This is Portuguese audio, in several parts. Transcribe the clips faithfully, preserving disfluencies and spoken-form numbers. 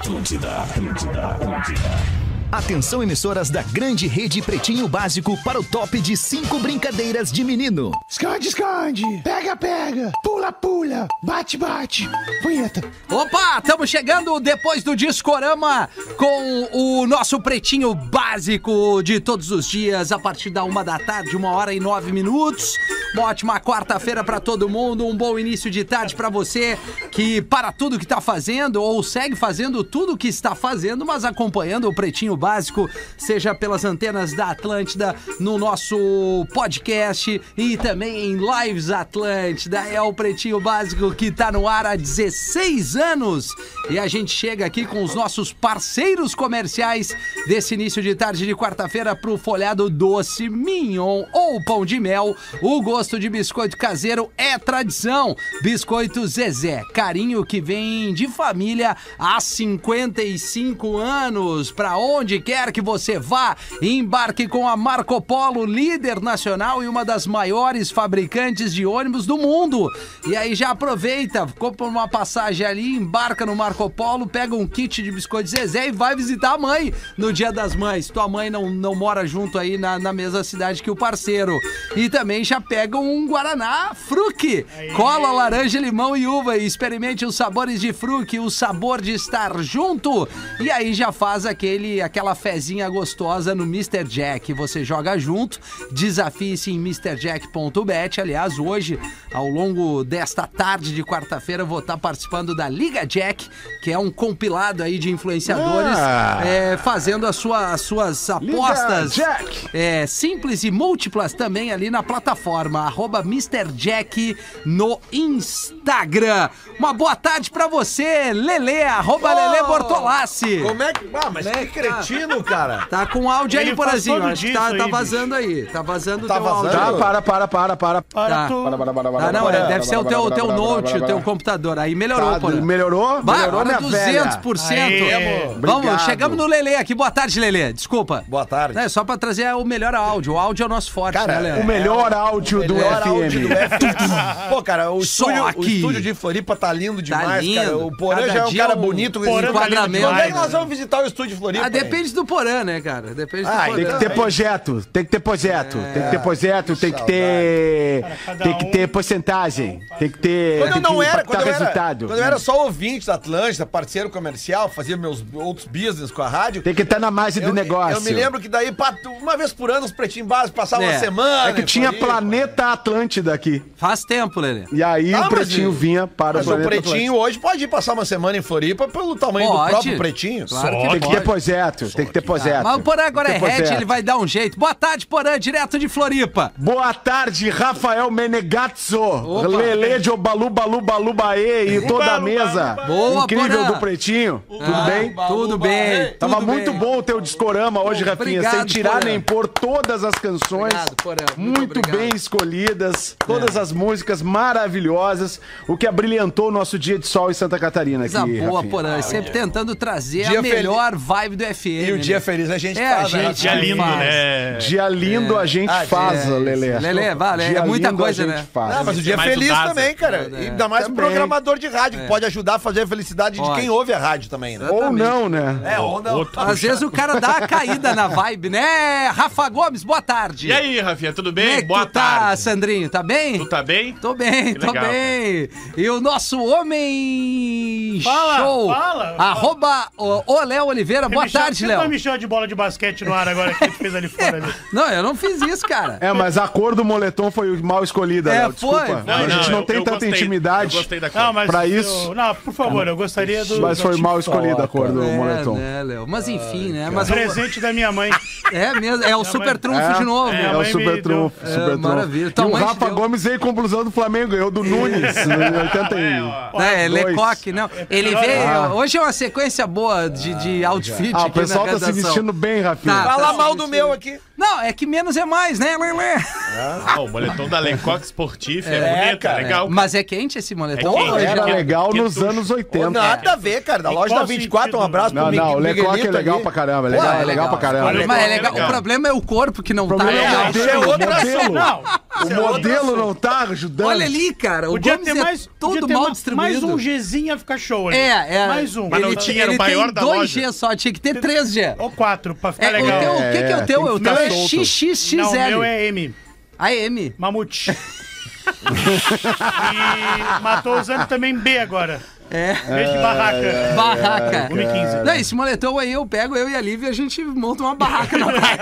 Atlântida, Atlântida, Atlântida. Atenção, emissoras da grande rede Pretinho Básico para o top de cinco brincadeiras de menino. Esconde, esconde, pega, pega, pula, pula, bate, bate. Punheta. Opa, estamos chegando depois do Discorama com o nosso Pretinho Básico de todos os dias, a partir da uma da tarde, uma hora e nove minutos. Uma ótima quarta-feira para todo mundo, um bom início de tarde para você que para tudo que está fazendo ou segue fazendo tudo que está fazendo, mas acompanhando o Pretinho Básico, seja pelas antenas da Atlântida, no nosso podcast e também em Lives Atlântida. É o Pretinho Básico que está no ar há dezesseis anos e a gente chega aqui com os nossos parceiros comerciais desse início de tarde de quarta-feira pro folhado doce, mignon ou pão de mel. O gosto de biscoito caseiro é tradição. Biscoito Zezé, carinho que vem de família há cinquenta e cinco anos. Pra onde quer que você vá, embarque com a Marco Polo, líder nacional e uma das maiores fabricantes de ônibus do mundo. E aí já aproveita, compra uma passagem ali, embarca no Marco Polo, pega um kit de biscoito Zezé e vai visitar a mãe no Dia das Mães. Tua mãe não, não mora junto aí na, na mesma cidade que o parceiro. E também já pega um Guaraná Fruc, cola, laranja, limão e uva, e experimente os sabores de Fruc, o sabor de estar junto. E aí já faz aquele, aquela fezinha gostosa no mister Jack. Você joga junto, desafie-se em mister jack ponto bet. Aliás, hoje, ao longo desta tarde de quarta-feira, eu vou estar participando da Liga Jack, que é um compilado aí de influenciadores ah. é, fazendo a sua, as suas apostas é, simples e múltiplas também ali na plataforma arroba mister Jack no Instagram. Uma boa tarde pra você, Lelê, arroba oh, Lelê Bortolassi. Como é que... Ah, mas que cretino, cara. Tá com áudio aí, Porazinho. Acho que tá, tá vazando aí. Tá vazando o tá teu vazando? áudio. Tá, para, para, para, para. Tá. Para, para, para, para, ah, não, é, deve ser o teu, teu note, o teu computador. Aí melhorou, tá, Porã. Melhorou? Bah, melhorou, minha duzentos por cento. Aê, vamos, obrigado. Chegamos no Lelê aqui. Boa tarde, Lelê. Desculpa. Boa tarde. É só pra trazer o melhor áudio. O áudio é o nosso forte, cara, né, Lelê? O melhor áudio o do melhor F M. Áudio do F M. Pô, cara, o estúdio, o estúdio de Floripa tá lindo demais, tá lindo. Cara. O Porã já é um cara bonito. Com enquadramento. Quando é que nós vamos visitar o estúdio de Floripa? Ah, depende do Porã, né, cara? Depende ah, do tem que ter projeto, tem que ter projeto, é. tem que ter projeto, tem que ter, tem que ter porcentagem, tem que ter, quando eu não que era, quando eu resultado. Era, quando eu era só ouvinte da Atlântida, parceiro comercial, fazia meus outros business com a rádio. Tem que estar na margem do negócio. Eu me lembro que daí, uma vez por ano, os Pretinhos Básicos passavam é. uma semana. É que tinha Floripa. Planeta Atlântida aqui. Faz tempo, Lelê. E aí ah, o Pretinho mas, vinha para mas o Planeta o Pretinho Atlântida. Hoje pode ir passar uma semana em Floripa pelo tamanho pode. do próprio Pretinho. Claro que tem que ter projeto, tem que ter projeto. Mas o Porã agora é head, ele vai dar um jeito. Boa tarde, Porã, direto de Floripa. Boa tarde, Rafael Menegazzo. Opa. Lelê de Obalu, Balu, Balu, Baê e toda a mesa. Boa, incrível Porã. Do Pretinho. Ah, tudo bem? Tudo bem. Tava tudo muito bem. bom o teu discorama hoje, Rafinha, obrigado, sem tirar Porã. nem pôr todas as canções. Obrigado, Porã. Muito, muito bem escolhidas, todas é. as músicas maravilhosas, o que abrilhantou o nosso dia de sol em Santa Catarina aqui, Coisa boa, Rafinha. Porã, ah, sempre é. tentando trazer dia a melhor feliz. vibe do F M. E o né? dia feliz a gente é, faz, a gente né? Dia lindo, faz. né? Dia lindo é. a gente ah, faz, é, Lelê. Lelê, vale, dia é muita coisa, né? Faz. Não, mas o dia feliz também, cara. E ainda mais um programador de rádio, que pode ajudar a fazer a felicidade pode. de quem ouve a rádio também, né? Ou não, né? É, ou não. Às vezes o cara dá a caída na vibe, né? Rafa Gomes, boa tarde. E aí, Rafinha, tudo bem? Como é que boa tu tarde. Tá, Sandrinho, tá bem? Tu tá bem? Tô bem, que tô legal, bem. Cara. E o nosso homem fala, show, fala, arroba o Léo Oliveira, boa tarde, Léo. Você me chama de bola de basquete no ar agora que tu fez ali fora. Ali. Não, eu não fiz isso, cara. É, mas a cor do moletom foi mal escolhida, é, Léo, desculpa. Foi. Não, a gente não, não tem tanta gostei, intimidade eu gostei da cor. Não, mas pra eu, isso. Não, por favor, eu gostaria do... Mas foi mal escolhida a cor do é, moletom. Né, Léo? Mas enfim, né? Mas mas presente da minha mãe. É mesmo, é o super mãe... trunfo é, de novo. É, é o super trunfo, deu... super é, trunfo. Maravilha. E o Rafa Gomes veio com blusão do Flamengo, ganhou do Nunes em oitenta e um. É, Lecoque, não. Ele veio... Ah. Hoje é uma sequência boa de, de outfit ah, aqui o pessoal tá se vestindo bem, Rafinha. Tá, Fala tá mal do meu aqui. Não, é que menos é mais, né, Lelê? Ah, o moletom da Lecoque Sportif é, é bonito, cara, é legal. É. Mas é quente esse moletom? É quente, era é legal quente, nos quente, anos oitenta. Nada a ver, cara. Da loja da vinte e quatro, um abraço não, pro Não, não, o Lecoque é legal ali. pra caramba. Legal, Pô, é legal, legal pra caramba. Mas é legal. O problema é o corpo que não o tá legal. legal. É modelo, é outra modelo. Não, O modelo não tá ajudando. Olha ali, cara. O Podia Gomes ter é mais, todo podia ter mal ma- distribuído. mais um Gzinho ia ficar show ali. É, é. Mais um. Mas não Ele, tinha, era o ele maior tem da dois loja. G só, tinha que ter três G. Ou quatro, pra ficar É, o legal. teu, o que, que é o teu? tem O que teu ficar é solto. X X X L. Não, o meu é M. A M. Mamute. E matou usando também B agora. É. B de barraca. Barraca. um e quinze. Não, esse moletom aí eu pego, eu e a Lívia, a gente monta uma barraca na praia.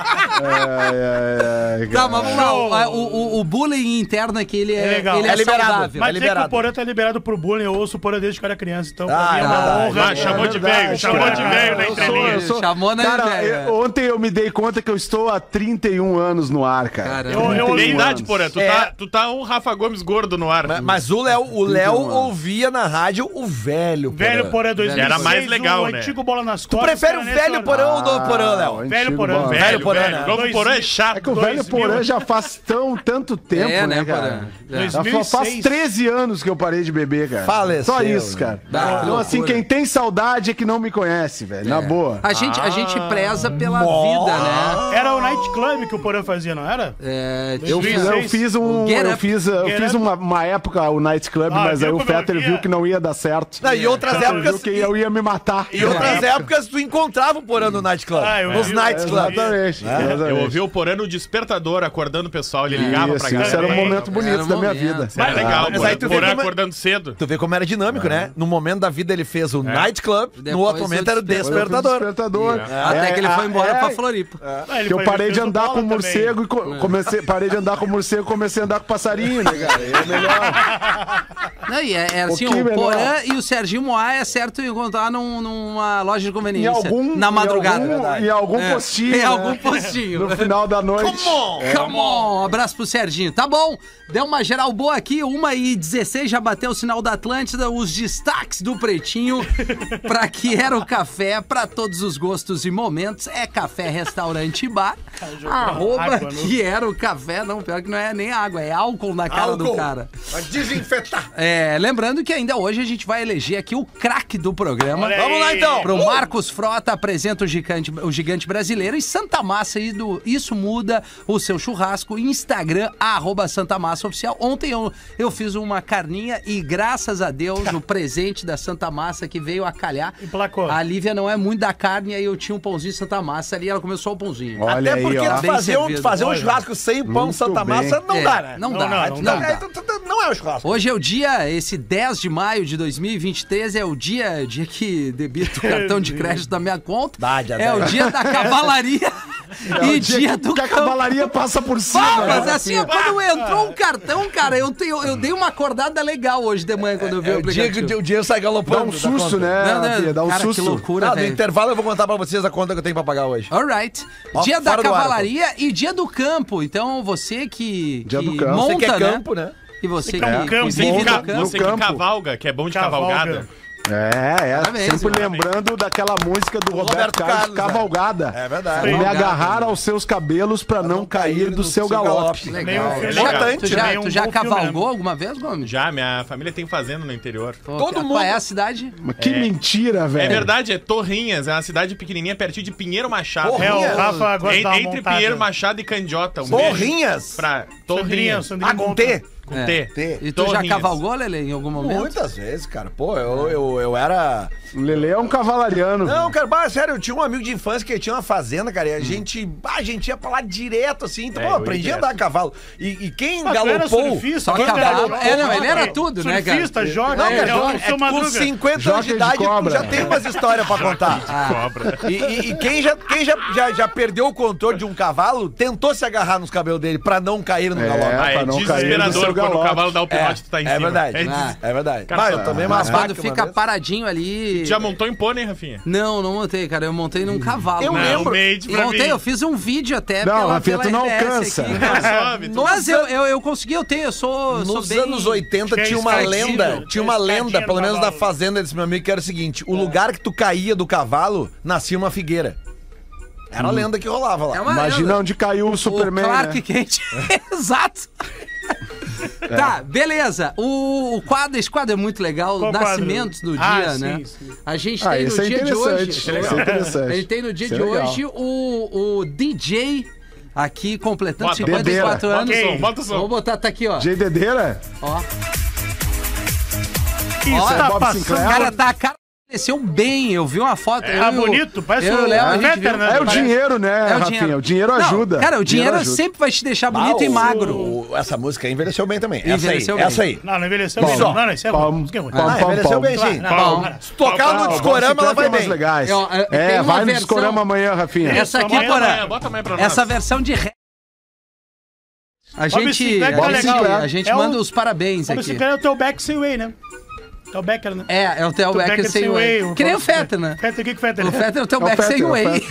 É, é, é, Tá, mas vamos lá. Show. O, o, o bullying interno aqui, ele é, É legal. ele é, É liberado. saudável. Mas É dizer que liberado. o Porã tá liberado pro bullying, eu ouço o Porã desde que eu era criança, então pra Ah, mim é é uma verdade. honra. Ah, chamou de verdade, velho, chamou de cara. velho na Eu sou- entrelinha. eu sou- Chamou na Cara, velho. eu- ontem eu me dei conta que eu estou há trinta e um anos no ar, cara. Caramba. Eu, eu, Tem eu, idade, porra. Tu, É. tá, tu tá um Rafa Gomes gordo no ar. Mas, mas o Léo, o Léo mano. ouvia na rádio o velho. velho Porã dois mil e seis, Era mais legal, o né? antigo bola nas Tu costas. prefere o cara, velho nessa- Porã ou o novo Porã, Ah, Léo? o Velho antigo Porã. bola. Velho, Velho, Porã, velho. né? O novo Porã é chato. É que o velho dois mil. Porã já faz tão, tanto tempo, É, né, né, cara? Porã? É. dois Já mil e fa- faz seis. treze anos que eu parei de beber, cara. Faleceu, Só isso, né? cara. Ah, então, assim, loucura. quem tem saudade é que não me conhece, velho. Na boa. A gente, a gente preza pela vida, né? Era o nightclub que o Porã fazia, não era? É, Eu fiz, eu fiz um. Get Eu Up. fiz, eu Get fiz Up. uma, uma época o nightclub, Ah, mas aí viu o como eu Fetter via? viu que não ia dar certo. Não, e outras Fetter épocas. viu que eu ia me matar. E outras épocas tu encontrava o Porã no Night Club. Ah, eu nos vi. Night Club. Exatamente. exatamente. Eu ouvi o Porã no despertador acordando o pessoal. Ele ligava Isso, pra galera. isso era um Ei, momento bonito era um da minha momento. vida. Isso era legal, mas Porã. aí tu vê Porã como é- acordando cedo. Tu vê como era dinâmico, né? No momento da vida ele fez o Night Club, no Depois outro momento o era o Despertador. Despertador. Despertador. Até É, que ele foi é, embora é, pra Floripa. Ah, ele Que eu foi- parei fez de o andar bola com também. morcego e co- comecei, parei de andar com morcego e comecei a andar com passarinho, né, cara? É melhor. Não, e é, é assim, pouquinho o Porã melhor. e o Serginho Moá é certo encontrar num- numa loja de Em conveniência. algum, na madrugada. Em algum, em algum É, postinho. em né? algum postinho. No final da noite. Come on! Um abraço pro Serginho. Tá bom, deu uma geral boa aqui, uma e dezesseis, já bateu o sinal da Atlântida, os destaques do Pretinho, pra que era o café, pra todos os gostos e momentos, é café, restaurante e bar, arroba água no- que era o café, não, pior que não é nem água, é álcool na cara do Álcool. cara. Vai desinfetar. É, lembrando que ainda hoje a gente vai eleger aqui o craque do programa. Olha Vamos lá aí. então. Pro Marcos Frota, apresenta o gigante, o gigante brasileiro e Santa Massa aí do Isso Muda o Seu Churrasco, Instagram, arroba Santa Massa Oficial. Ontem eu, eu fiz uma carninha e graças a Deus o presente da Santa Massa que veio a calhar. Emplacou. A Lívia não é muito da carne, aí eu tinha um pãozinho Santa Massa ali, ela começou o pãozinho. Olha Até aí, porque ó. tu Bem fazer, um, servido. fazer um Olha. churrasco sem pão Muito Santa bem. Massa não É, dá, né? Não, Não, dá, não, não, não dá. É, tu- tu- tu- não é um churrasco. Hoje é o dia, esse dez de maio de dois mil e vinte e três, é o dia, dia que debito o cartão de crédito da minha conta. Dá, já é dá. o dia da cavalaria e dia do que a campo. cavalaria passa por cima. Ah, mas né? assim, ó, quando entrou um cartão, cara, eu, tenho, eu dei uma acordada legal hoje de manhã quando eu vi É o o dia que aplicativo. o dinheiro sai Dá galopando. um da susto, conta. né, Não, não, Bia? Dá um cara, que susto. loucura, Ah, no velho. intervalo eu vou contar pra vocês a conta que eu tenho pra pagar hoje. Alright. Ó, Dia da fora do ar, cavalaria e dia do campo. Então, você que, Dia que do campo. monta, Você que é né? campo, né? E você que, que é um que campo, Você, vive que, no ca- campo. você que campo. cavalga, que é bom de Cavalga. cavalgada. É, é. Parabéns, Sempre parabéns. lembrando daquela música do Roberto, Roberto Carlos, Carlos, Cavalgada. É verdade. Me Cavalgada. agarrar aos seus cabelos pra não cair do seu galope. Legal. Meio filme. Importante, Tu já, né? tu Um já bom filme cavalgou mesmo. alguma vez, Gomes? Já, minha família tem fazenda no interior. Pô, Todo qual mundo. é a cidade? Mas que mentira, velho. É verdade, é Torrinhas, é uma cidade pequenininha pertinho de Pinheiro Machado. Porra. É, o Rafa gosta de En- dar uma entre montada. Pinheiro Machado e Candiota. Um Porrinhas? beijo Pra Sandrinha, Torrinhas. Sandrinha Ah, com monta. T? Com É. T. T. E tu já Torrinhas. cavalgou, Lele, em algum momento? Muitas vezes, cara. Pô, eu, eu, eu era... O Lelê é um cavalariano. Não, cara, bah, sério, eu tinha um amigo de infância que tinha uma fazenda, cara, e a gente, bah, a gente ia pra lá direto, assim, então, É, pô, eu aprendi ia a andar a cavalo. E, e quem Ah, tu era galopou... surfista, Só quem cavalo. galopou? É, não, ele era tudo, né, cara? Surfista, joga, Não, é, cara, é o é, seu com Madruga. cinquenta anos Jockey de de idade, tu cobra. já tem umas histórias pra contar. Cobra. E, e- e quem, já, quem já, já, já perdeu o controle de um cavalo, tentou se agarrar nos cabelos dele pra não cair no É. galope. Ah, é pra não cair do desesperador seu quando o galope. cavalo dá o pinote e tu tá em É cima. verdade, É Ah. é verdade. Cara, Bah, eu também uma Mas vaca quando uma fica vez. paradinho ali... Já montou em pônei, Rafinha? Não, não montei, cara. Eu montei num cavalo. Eu Não, lembro. made pra Montei, mim. eu fiz um vídeo até Não, pela, Rafinha, pela tu não R B S alcança. aqui, cara. Sobe, tu- Mas eu, eu, eu consegui, eu tenho, eu sou, eu sou Nos bem... anos oitenta Que é tinha uma escadinho, lenda, tinha uma é escadinha lenda, do pelo menos da cavalo. fazenda desse meu amigo, que era o seguinte: o lugar que tu caía do cavalo, nascia uma figueira. Era a lenda que rolava lá. É uma Imagina lenda. onde caiu o Superman, O Clark né? Kent. Exato. Tá, beleza. O, o quadro, esse quadro é muito legal. Qual Nascimentos do quadro? dia, Ah, né? sim, sim. A gente Ah, tem isso no é dia de interessante. hoje. Isso é interessante. A gente tem no dia Isso é de legal. hoje o, o D J. Aqui, completando Bota, cinquenta e quatro Dedeira. anos. Bota o som, bota o som. Vou botar, tá aqui, ó. J. Dedeira? Ó. que Ó, está Bob passando? Sinclair. Cara, tá, cara, desceu bem. Eu vi uma foto. É, eu, ah, bonito, parece eu, o- Léo, a o gente Vetter, viu. né? É o Parece- dinheiro, né, É o Rafinha? dinheiro. O dinheiro Não, ajuda. cara, o dinheiro, ajuda. sempre vai te deixar bonito Ah, e o- magro. o- essa música aí envelheceu bem também. Envelheceu essa aí, bem. essa aí. Não, não envelheceu Bom, bem. Não, não, isso é bom, ruim. Isso é ruim. bom, Ah, envelheceu pau, bem, pau. sim. Não, Bom. para. Se tocar no discorama, ela vai mais bem. legais. É, ó, é, tem É, uma vai no versão- discorama amanhã, Rafinha. Essa aqui, Amanhã, Porã, amanhã, bota amanhã pra nós. essa versão de ré. A Bob gente, Sinclair a tá gente, legal. a gente É o- manda os parabéns Sabe, aqui. esse cara é o teu back sem way, né? É o Becker, né? É, é o Theo Becker sem way. Que nem o Fetter, né? Fetter, o que que o Fetter O é? Fetter é o Theo É o Becker Fetter, sem é o way.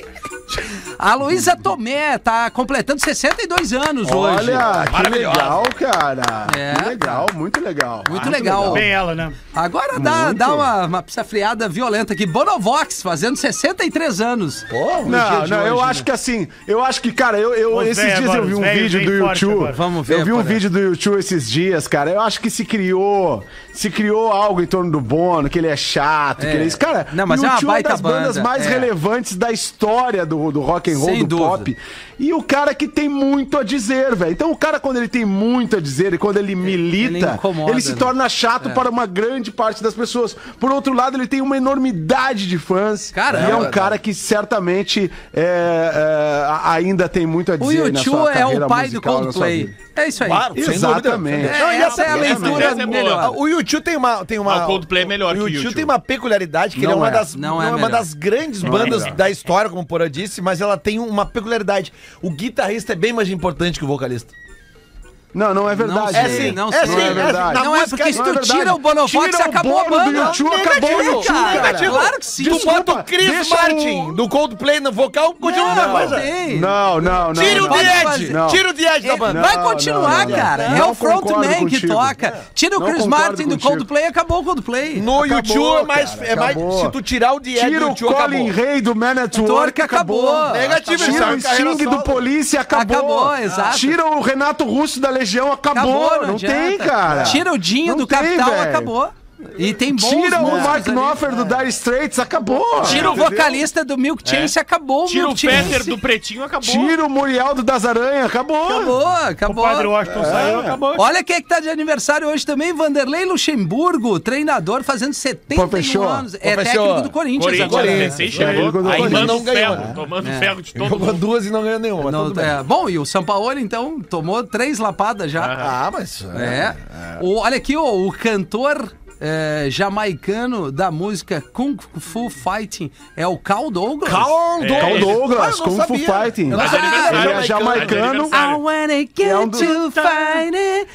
A Luísa Tomé tá completando sessenta e dois anos hoje. Olha, que Maravilhosa. legal, cara. É, que legal, muito legal. Muito legal. Bem ela, né? Agora dá, Muito. dá uma, uma friada violenta aqui. Bonovox, fazendo sessenta e três anos. Pô, no dia Não, de não, eu hoje, acho né? que assim, eu acho que, cara, eu, eu Os esses véio dias agora, eu vi os um véio vídeo do vem forte YouTube. agora. Vamos ver, Eu vi um Porã. vídeo do YouTube esses dias, cara. Eu acho que se criou, se criou algo em torno do Bono, que ele é chato, É. que ele é isso. Cara, Não, mas é uma U dois baita é das bandas banda, mais é. relevantes da história do, do rock and roll, Sem do dúvida. pop. E o cara que tem muito a dizer, velho. Então o cara, quando ele tem muito a dizer e quando ele milita, ele ele, incomoda, se né? torna chato para uma grande parte das pessoas. Por outro lado, ele tem uma enormidade de fãs. Caramba, e é um cara. cara que certamente é, é, ainda tem muito a O dizer na U sua dois é carreira o pai do musical, na sua Coldplay. vida. É isso aí. Claro, sem Exatamente. dúvida. É, Não, e essa é a essa- leitura essa é boa. melhor. O U dois tem uma, tem uma. Ah, o Coldplay é melhor que o O U U dois. dois tem uma peculiaridade que ele é Não uma é. das, Não não é é uma melhor. das grandes bandas da história, como o Porã disse, mas ela tem uma peculiaridade. O guitarrista é bem mais importante que o vocalista. Não, não é verdade. sei, É sim, não é sei. sim, Não é é verdade. Na Não é música, porque se não é tu verdade. tira o Bonovox, Tira o acabou a Bono do banda. U dois, acabou o U dois, cara. cara. Claro que sim. Tu bota o Chris deixa Martin o- do Coldplay no vocal, continua a mesma coisa. tem. Não, não, não. Tira o não. Pode The fazer. Edge, Não. tira o The Edge da É, banda. vai Não, continuar, não, não. cara. Não é o concordo frontman que contigo. toca. Tira o Não Chris concordo Martin do contigo. Coldplay, acabou o Coldplay. No Acabou, YouTube é mais, cara, é mais. acabou. Se tu tirar o The Edge Tira do o U dois, Colin acabou. Rey do Man at Torque Work, acabou. acabou. Negativo, Tira ele o saiu carreira Sting do solo. Polícia, acabou. Acabou, exato. Tira o Renato Russo da Legião, acabou. Acabou, não adianta. tem, cara. Tira o Dinho Não do tem, Capital, velho. acabou. E tem bons Tira o músicos Mark ali. Knopfler do Dire Straits, acabou. Tira o Entendeu? vocalista do Milk Chance, acabou o Tira o Milk Chance. Fetter do Pretinho, acabou. Tira o Muriel do Das Aranha, acabou. Acabou, O acabou. Padre Washington saiu, acabou. Olha quem é que tá de aniversário hoje também, Vanderlei Luxemburgo, treinador, fazendo setenta e um Professor. anos. É Professor. técnico do Corinthians, Corinthians, agora. recém chegou, Ele do aí Corinthians. tomando Não ganhou, ferro, né? tomando É. ferro de todo Jogou mundo. duas e não ganhou nenhuma. Não, tudo bem. é, bom, e o Sampaoli, então, tomou três lapadas já. Ah, mas. É. O, olha aqui, ó, o cantor é, jamaicano da música Kung Fu Fighting é o Carl Douglas. Carl É, Carl ele- Douglas, Ah, eu não Kung Fu sabia. Fighting. Eu não Mas sabia. aniversário, Ele é né? jamaicano. Aniversário. I wanna get É um dos- to fight it.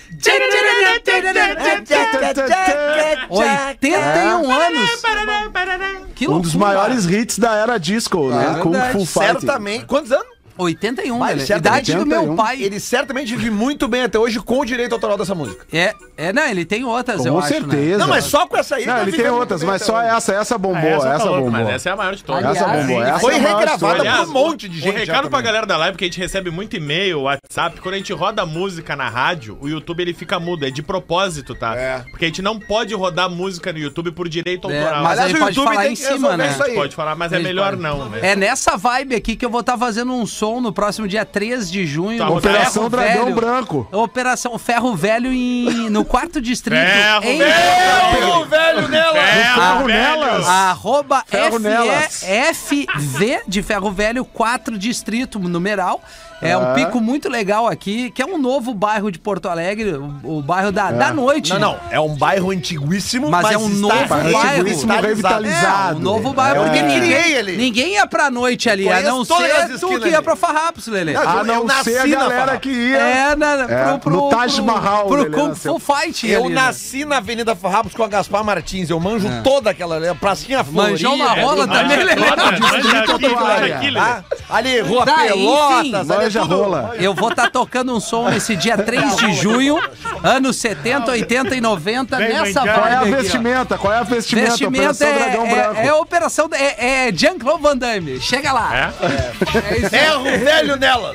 oitenta e um anos. Que Um dos loucura. maiores hits da era disco, né? Kung verdade. Fu Fighting. Certamente. Quantos anos? oitenta e um, Vai, velho. certamente Idade do meu oitenta e um. pai. Ele certamente vive muito bem até hoje com o direito autoral dessa música. É, é, não, ele tem outras, eu Com acho, né? certeza. Não, mas só com essa aí. Não, tá ele tem vivendo outras, muito bem mas até só hoje. essa, essa bombou, Ah, essa tá essa louca, bombou. Mas essa é a maior de todas. Essa Aliás, bombou, e essa foi é a maior regravada história. por um monte de gente. Um já recado pra também. galera da live, porque a gente recebe muito e-mail, WhatsApp. Quando a gente roda música na rádio, o YouTube ele fica mudo. É de propósito, tá? É. Porque a gente não pode rodar música no YouTube por direito É, autoral. mas Aliás, aí o pode YouTube falar tem em que cima, resolver né? isso aí. Pode falar, mas é Eles melhor podem. não, né? É nessa vibe aqui que eu vou estar fazendo um som no próximo dia três de junho. Tá, no Operação Ferro Dragão Velho. Branco. Operação Ferro Velho em, no quarto distrito. Ferro em Ferro velho nela! Ferro velho. nelas. Arroba Ferro F nelas. E F V de Ferro Velho, quatro distrito, numeral. É um Ah. pico muito legal aqui, que é um novo bairro de Porto Alegre, o, o bairro da, da noite. Não, não. É um bairro antiguíssimo, Mas mas, é um está novo bairro. Antiguíssimo, revitalizado. É, um novo bairro, É, porque eu ninguém, criei ali. ninguém ia pra noite ali, a Conheço não todas as ser tu esquinas que ia ali. pra Farrapos, Lelê. Não, A Eu não nasci ser a na galera Farrapos. que ia. É, na, É, pro, pro, no Taj pro- Mahal, Pro ele Kung nasceu. Fu Fight Eu ali, né? nasci na Avenida Farrapos com a Gaspar Martins. Eu manjo toda aquela ali, a pracinha florida. Manjou uma rola Manja também, Lelê. toda, manja Distrito aqui, Atuária. manja aqui, Lelê. Tá? Ali, Rua Daí, Pelotas, sim. ali é Manja tudo- rola. Eu vou estar tocando um som nesse dia três de junho, anos setenta, oitenta e noventa, Vem, nessa vem, Qual é a vibe aqui, ó. vestimenta? Qual é a vestimenta? Vestimenta Operação é, Dragão é, Branco. é a operação, é, é Jean-Claude Van Damme. Chega lá. É? É isso aí. Ferro velho nelas.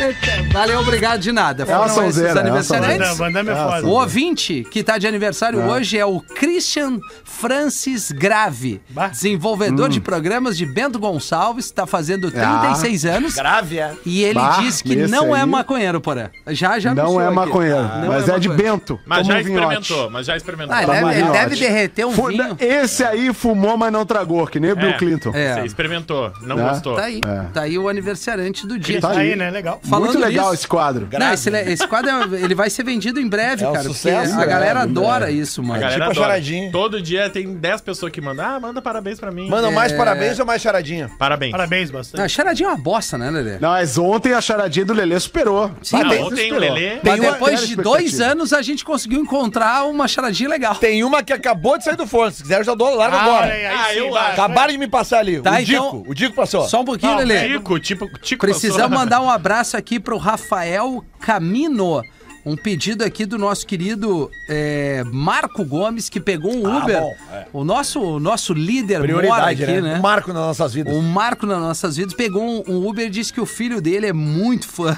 Valeu, obrigado de nada. É uma Foram esses sonzeira, aniversariantes. Van Damme é foda. O ouvinte que tá de aniversário hoje é o Christian Francis Grave, Bah. desenvolvedor Hum. de programas de Bento Gonçalves, está fazendo trinta e seis anos. Grave, é. E ele Bah, diz que esse não é aí- maconheiro, porém. Já, já Não anunciou é aqui. maconheiro, Não mas é, de maconheiro. Bento. Mas como já um vinhote. experimentou, mas já experimentou. Ah, ele deve, ele Vinhote. deve derreter um Fu- vinho. Esse aí fumou, mas não tragou, que nem o Bill É. Clinton. É. Você experimentou, não Né? gostou. Tá aí, É. tá aí o aniversariante do dia. Tá Tá aí, aí. né? Legal. Falando Muito legal nisso- esse quadro. Não, esse, esse quadro é- ele vai ser vendido em breve, É um cara. sucesso, porque a né? galera É, adora é. isso, A mano. galera Tipo a adora. charadinha. Todo dia tem dez pessoas que mandam. Ah, manda parabéns pra mim. Manda É. mais parabéns ou mais charadinha? Parabéns. Parabéns, Não, a bastante. charadinha é uma bosta, né, Lelê? Não, mas ontem a charadinha do Lelê superou. Sim, Ah, tem- ontem o superou. Lelê. Mas uma- depois zero de dois expectativa. anos a gente conseguiu encontrar uma charadinha legal. Tem uma que acabou de sair do forno. Se quiser, eu já dou. Larga Ah, agora. olha aí, aí Ah, sim, eu vai. acho. Acabaram de me passar ali. Tá, o Dico. então- O Dico passou. Só um pouquinho, Não, Lelê. Tico, tipo, Tico Precisamos passou. mandar um abraço aqui pro Rafael Camino. Um pedido aqui do nosso querido é, Marco Gomes, que pegou um Uber. bom, é. O nosso, o nosso líder mora Prioridade, aqui, né? né? Um marco nas nossas vidas. O Marco nas nossas vidas pegou um, um Uber e disse que o filho dele é muito fã.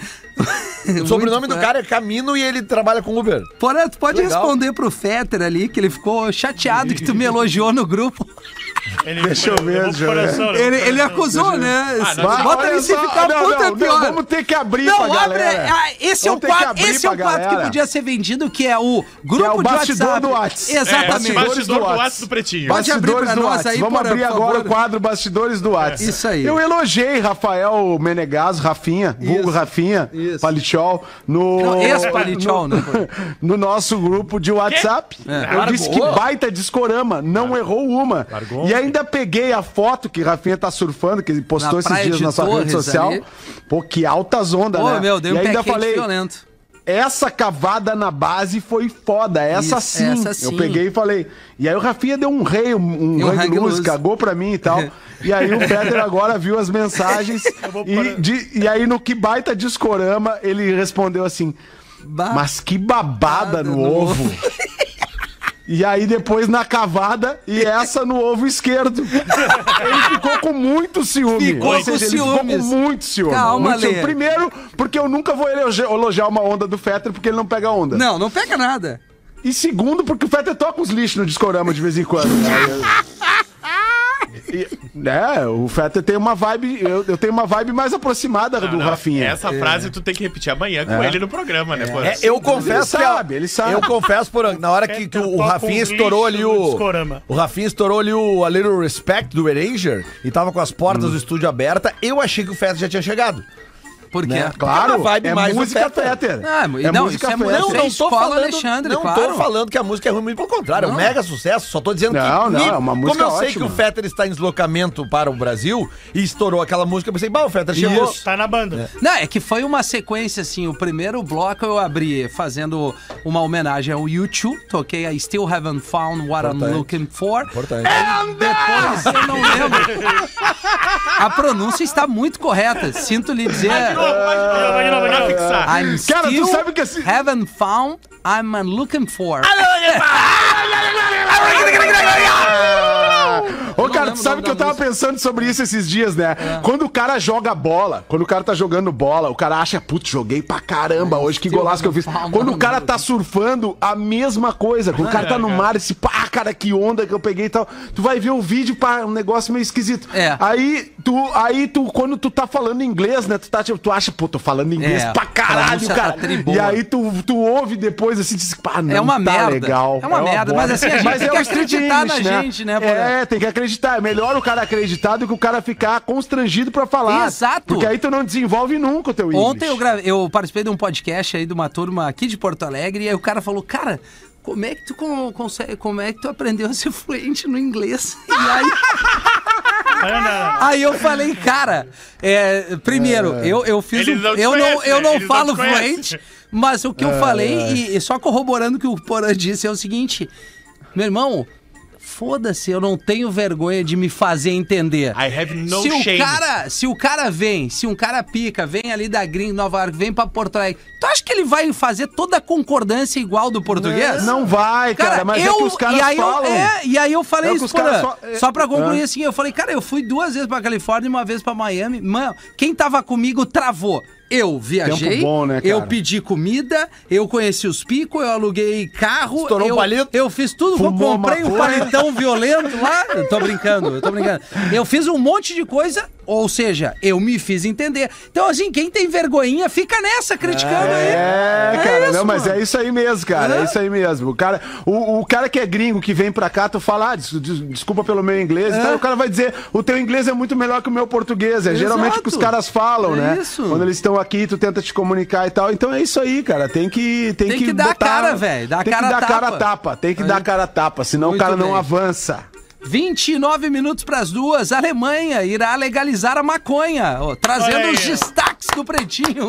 O sobrenome Muito do fã. cara é Camino e ele trabalha com Uber. Porém, tu pode Legal. responder pro Fetter ali, que ele ficou chateado que tu me elogiou no grupo. Ele Deixa eu ver, levou pro deixa eu ver. coração, levou Ele, pro ele coração. acusou, né? não, Vai, Bota olha ele se só. ficar Não, puta, não, é não, pior. vamos ter que abrir Não, pra abre. galera. ah, esse é o Vamos ter que quadro, abrir esse é o pra quadro que galera. podia ser vendido, que é o grupo Que é o de bastidor WhatsApp. do Whats. Exatamente. É, bastidor do Whats. WhatsApp do Pretinho. Pode abrir Bastidores pra do nós Whats. aí, Vamos Porã, abrir por agora favor. o quadro Bastidores do Whats. Isso aí. Eu elogiei Rafael Menegaso, Rafinha, vulgo Isso. Rafinha, Isso. Palichol, no... Não, ex-Palichol, no, né, pô? no nosso grupo de WhatsApp. É. Eu disse que baita discorama, não errou uma. Largou. E ainda peguei a foto que Rafinha tá surfando, que ele postou Na esses Praia dias de na sua rede Torres social. ali. Pô, que altas ondas, Pô, né? meu, deu e um pé ainda quente falei, violento. essa cavada na base foi foda, essa, Isso, sim. essa sim. Eu peguei e falei. E aí o Rafinha deu um rei, um, um E um hang hang loose, loose. cagou pra mim e tal. E aí o Peter agora viu as mensagens vou e, parar. de- e aí no que baita discorama ele respondeu assim, Bah. mas que babada no, no ovo. E aí depois na cavada e essa no ovo esquerdo. Ele ficou com muito ciúme. Ficou Ou com seja, ele ficou ciúmes. com muito ciúme. Calma, muito ciúme. Lê. Primeiro, porque eu nunca vou elogiar, elogiar uma onda do Fetter porque ele não pega onda. Não, não pega nada. E segundo, porque o Fetter toca os lixos no discorama de vez em quando. E, né, o Fetter tem uma vibe, eu, eu tenho uma vibe mais aproximada Não, do não, Rafinha. Essa frase tu tem que repetir amanhã com ele no programa, né, pô? É, eu confesso Ele que a- sabe, ele sabe. Eu confesso, por na hora que, que o, o Toca Rafinha uns estourou ali lixos no o. discorama. O Rafinha estourou ali o A Little Respect do Erasure e tava com as portas Hum. do estúdio abertas. Eu achei que o Fetter já tinha chegado. Por quê? Né? Claro, É uma vibe é mais do música Fetter. Fetter. Ah, é não, música isso é Fetter. Não, Não, não tô escola falando, Alexandre, não claro. tô falando que a música é ruim, muito pelo contrário, é um Não. mega sucesso. Só tô dizendo Não, que. não, me- é uma música como eu sei ótima. que o Fetter está em deslocamento para o Brasil e estourou aquela música, eu pensei, bah, o Fetter chegou. Isso. Tá na banda. Não, é que foi uma sequência, assim, o primeiro bloco eu abri fazendo uma homenagem ao U dois, toquei I Still Haven't Found What I'm Importante. Looking For. Importante. Depois eu não lembro. A pronúncia está muito correta, sinto lhe dizer. Vai de novo, vai de novo, vai de novo, pra fixar. I'm Cara, tu still sabe que assim- haven't found I'm looking for. Ô, não cara, lembro tu o sabe nome que eu da tava música. pensando sobre isso esses dias, né? Quando o cara joga bola, quando o cara tá jogando bola, o cara acha, putz, joguei pra caramba hoje, que golaço que eu fiz. Quando o cara tá surfando, a mesma coisa. Quando o cara tá no mar, esse pá, cara, que onda que eu peguei e tal. Tu vai ver o vídeo, pá, um negócio meio esquisito. É. Aí, tu, aí tu, quando tu tá falando inglês, né? Tu, tá, tipo, tu acha, pô, tô falando inglês É, pra a caralho, música cara. tá triboa. E aí tu, tu ouve depois, assim, diz, pá, não É uma tá merda. legal. É uma merda, mas assim, a gente tem é que o street acreditar na English, gente, né, pô? É, tem que acreditar. É melhor o cara acreditar do que o cara ficar constrangido pra falar. Exato. Porque aí tu não desenvolve nunca o teu inglês. Ontem eu, grave, eu participei de um podcast aí de uma turma aqui de Porto Alegre e aí o cara falou, cara, como é que tu con- consegue, como é que tu aprendeu a ser fluente no inglês? E aí, Não, não, não. aí eu falei, cara, é, primeiro, eu, eu fiz Eles um, não te eu não, conhecem, eu né? não Eles não falo te conhecem. fluente, mas o que eu falei, e, e só corroborando o que o Porã disse, é o seguinte, meu irmão, foda-se, eu não tenho vergonha de me fazer entender. I have no se shame. o cara, se o cara vem, se um cara pica, vem ali da gringa, Nova York, vem pra Porto Alegre, tu acha que ele vai fazer toda a concordância igual do português? Não vai, cara, mas eu, é que os caras e aí falam. Eu, é, e aí eu falei É o isso, que os Porã, caras fa- é- só pra concluir é. assim, eu falei, cara, eu fui duas vezes pra Califórnia e uma vez pra Miami, mano, quem tava comigo travou. eu viajei, bom, né, eu pedi comida, eu conheci os picos, eu aluguei carro. Estourou eu, um palito? Eu fiz tudo, eu comprei um palitão violento lá. Eu tô brincando, eu tô brincando. Eu fiz um monte de coisa, ou seja, eu me fiz entender. Então, assim, quem tem vergonhinha fica nessa, criticando é, aí. É, cara, isso, não, mas mano. é isso aí mesmo, cara, é, é isso aí mesmo. O cara, o, o cara que é gringo, que vem pra cá, tu fala, ah, des, des, desculpa pelo meu inglês, é. e tal, o cara vai dizer, o teu inglês é muito melhor que o meu português. É Exato. geralmente o que os caras falam, é né? Isso. Quando eles estão aqui, tu tenta te comunicar e tal. Então é isso aí, cara. Tem que Tem, tem que, que dar botar, a cara, velho. Dar tem cara que dar tapa. cara a tapa. Tem que aí. dar cara a tapa, senão muito o cara bem. não avança. vinte e nove minutos para as duas. A Alemanha irá legalizar a maconha, ó, trazendo os destaques do Pretinho.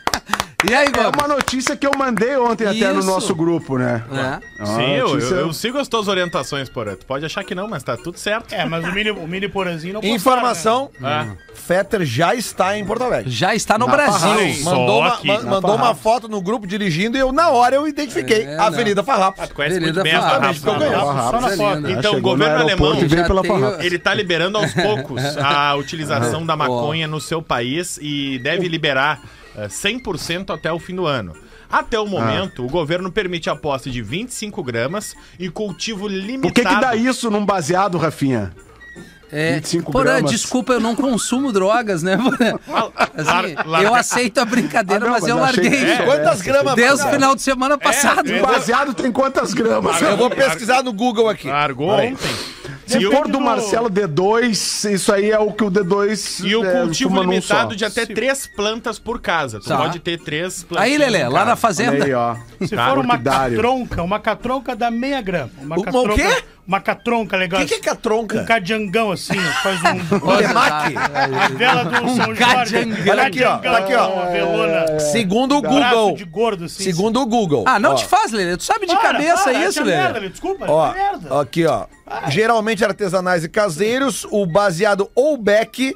E aí, Gomes? É uma notícia que eu mandei ontem Isso. até no nosso grupo, né? É. Sim, eu, eu, eu sigo as tuas orientações, Porã. Tu pode achar que não, mas tá tudo certo. É, mas o mini, o mini Porãzinho não pode. Informação, falar, né? é. Fetter já está em Porto Alegre. Já está no na Brasil. Farrapos. Mandou, uma, ma, mandou uma foto no grupo dirigindo e eu, na hora, eu identifiquei. É, Avenida Farrapos. Ah, tu conhece Avenida muito bem Farrapos. a Farrapos. Só na foto. Então, o governo alemão, tem... ele tá liberando aos poucos a utilização da maconha no seu país e deve liberar cem por cento até o fim do ano. Até o momento, ah. o governo permite a posse de vinte e cinco gramas e cultivo limitado. Por que que dá isso num baseado, Rafinha? É, Porã, desculpa, eu não consumo drogas, né? Assim, eu aceito a brincadeira, ah, não, mas, mas eu larguei. É, quantas gramas? Desde o final de semana passado. É, baseado tem quantas gramas? Eu vou pesquisar no Google aqui. Largou ontem. Se for do, do Marcelo D dois, isso aí é o que o D dois... E o é, cultivo limitado de até Sim. três plantas por casa. Tu tá. pode ter três plantas. Aí, Lelê, lá na fazenda. Aí, ó. Se tá. for uma catronca, uma catronca dá meia grama. Uma o, catronca, o quê? Uma catronca legal. O que, que é catronca? Um cadiangão assim, faz um... Temaki. A vela do um São Jorge. Olha aqui, ó. Tá aqui, ó. Uma velona. Segundo o Google. De gordo, assim, Segundo o Google. Ah, não ó. te faz, Lelê. Tu sabe de para, cabeça para, isso, Lelê. Merda, desculpa, ó, é merda. Aqui, ó. Ai. Geralmente artesanais e caseiros, o baseado Olbeck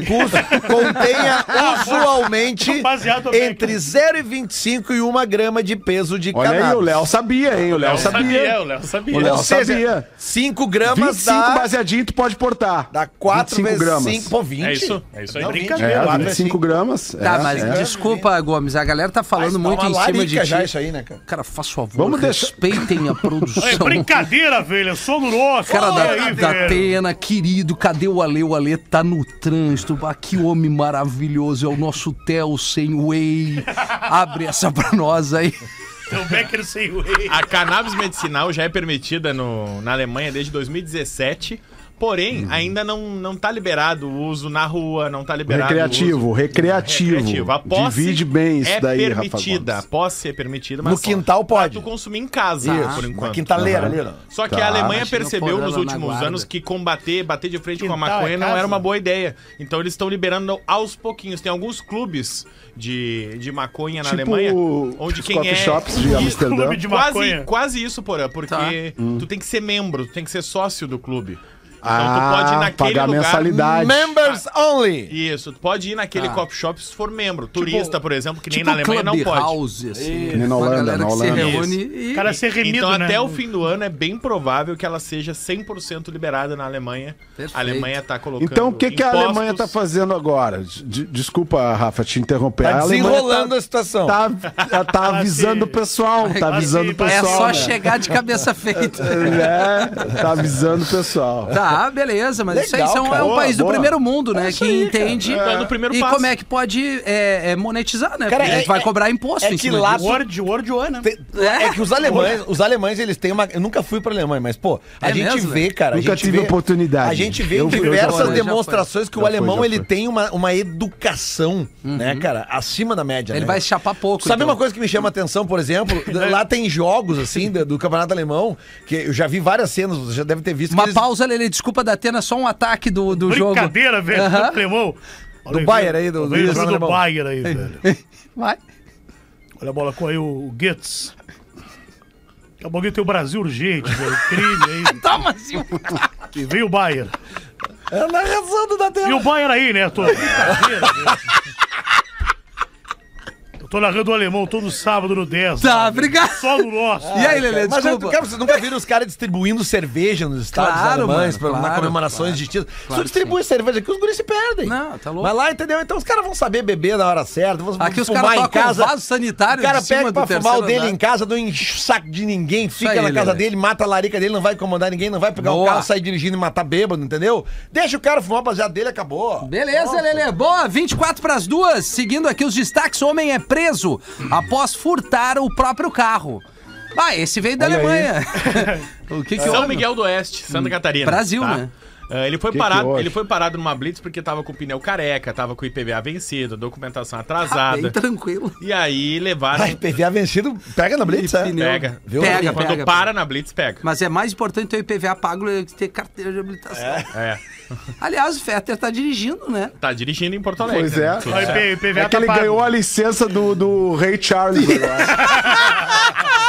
contenha usualmente entre zero vírgula vinte e cinco e uma grama de peso de Olha cannabis. Olha aí, o Léo sabia, hein? O Léo sabia. O Léo sabia. O Léo sabia. cinco gramas vinte e cinco dá... baseadinho tu pode portar. Dá quatro vezes gramas. cinco, pô, vinte. É isso, é isso aí. Não, brincadeira. É, vinte e cinco gramas. Tá, é, mas é. desculpa, Gomes, a galera tá falando mas muito tá em cima de ti. já isso aí, né, cara? Cara, faz favor, Vamos respeitem a produção. É brincadeira, velho, eu sou grosso. Cara da, aí, da velho. Atena, querido, cadê o Ale? O Ale tá no trânsito. Ah, que homem maravilhoso, é o nosso Theo sem whey. Abre essa pra nós aí. O Becker sem whey. A cannabis medicinal já é permitida no, na Alemanha desde dois mil e dezessete. Porém, uhum. ainda não, não tá liberado o uso na rua, não tá liberado recreativo, o uso... recreativo. recreativo. A posse Divide bem isso é daí, permitida. Rafa, a posse é permitida, mas no quintal pode. tu consumir em casa, isso, por enquanto. Na quintaleira uhum. ali, ó. Só que tá. a Alemanha Imagina percebeu nos últimos anos que combater, bater de frente quintal com a maconha é não era uma boa ideia. Então eles estão liberando aos pouquinhos. Tem alguns clubes de, de maconha na tipo Alemanha, onde quem é... shops de Amsterdã. De quase, quase isso, Porã, porque tá. hum. tu tem que ser membro, tu tem que ser sócio do clube. Então ah, tu pode ir naquele pagar lugar... mensalidade. Members only. Isso, tu pode ir naquele ah. coffee shop se for membro. Turista, tipo, por exemplo, que tipo nem na Alemanha não pode. House, assim, nem na Holanda, na Holanda. Se reúne e... O cara ser remido, então, né? até o fim do ano é bem provável que ela seja cem por cento liberada na Alemanha. Perfeito. A Alemanha tá colocando Então o que, que a impostos... Alemanha tá fazendo agora? D- Desculpa, Rafa, te interromper. Tá a desenrolando tá, a situação. Tá, tá avisando o pessoal, tá avisando o pessoal. É só né? chegar de cabeça feita. É, tá avisando o pessoal. Tá, beleza, mas Legal, isso aí são, é um boa, país boa. do primeiro mundo, né? É que aí, entende cara. É, no primeiro e passo. como é que pode é, é, monetizar, né? Cara, Porque a gente é- vai cobrar imposto é em que cima lá disso. Word, Word One, né? Tem- É que os alemães, os alemães, eles têm uma. Eu nunca fui pra Alemanha, mas, pô, a É gente mesmo, vê, velho? cara. a Nunca gente tive vê, oportunidade. A gente vê Eu em fui, eu já diversas fui, já demonstrações que Já o foi, alemão já ele foi. tem uma, uma educação, né, cara, acima da média. Ele né? vai chapar pouco. Sabe então. uma coisa que me chama a atenção, por exemplo? Lá tem jogos, assim, do, do Campeonato Alemão, que eu já vi várias cenas, você já deve ter visto. Uma que eles- pausa, Lele, desculpa da Atena, só um ataque do, do jogo. Brincadeira, velho. Aham. Do alemão. Do Bayern aí, do- do Veio Internacional do alemão. Bayern aí, velho. Vai. Olha a bola com aí o, o Goetz. Daqui a pouquinho tem o Brasil urgente, velho. Crime aí. Toma assim. E veio o Bayern. É a narração do da E tela. o Bayern aí, né, Tô? Brincadeira, velho. tô narrando o alemão todo sábado no dez. Tá, obrigado. Só no nosso. E aí, Lelê, Mas eu, desculpa. cara, vocês nunca viram os caras distribuindo cerveja nos estados Claro, alemães mano, pra, claro, na comemorações claro. de título? Claro Só distribui cerveja aqui, os guris se perdem. Não, tá louco. Vai lá, entendeu? Então os caras vão saber beber na hora certa, vão Aqui os fumar caras em tocam casa. vaso sanitário O cara de cima pega do pra fumar o terceiro dele andar. em casa, não enche o saco de ninguém, fica aí, na casa Lelê. dele, mata a larica dele, não vai incomodar ninguém, não vai pegar Boa. um carro, sair dirigindo e matar bêbado, entendeu? Deixa o cara fumar o baseado dele, acabou. Beleza, Lelê. Boa, vinte e quatro pras duas. Seguindo aqui os destaques, homem é preso após furtar o próprio carro. Ah, esse veio da Olha Alemanha. O que que São houve? Miguel do Oeste, Santa Catarina. Brasil, tá? né? Ah, ele, foi Que que parado, houve? ele foi parado numa blitz porque tava com o pneu careca, tava com o I P V A vencido, documentação Ah, atrasada. bem tranquilo. E aí levaram... Ai, P V A vencido, pega na Blitz, é? pneu. Pega. Viu? Pega, Quando pega, para pega. na blitz, pega. Mas é mais importante ter o I P V A pago do que ter carteira de habilitação. É. Aliás, o Fetter tá dirigindo, né? Tá dirigindo em Porto Alegre. Pois é. Tudo Aí, certo. P- PVA É que tá ele pago. ganhou a licença do, do Rei Charles agora.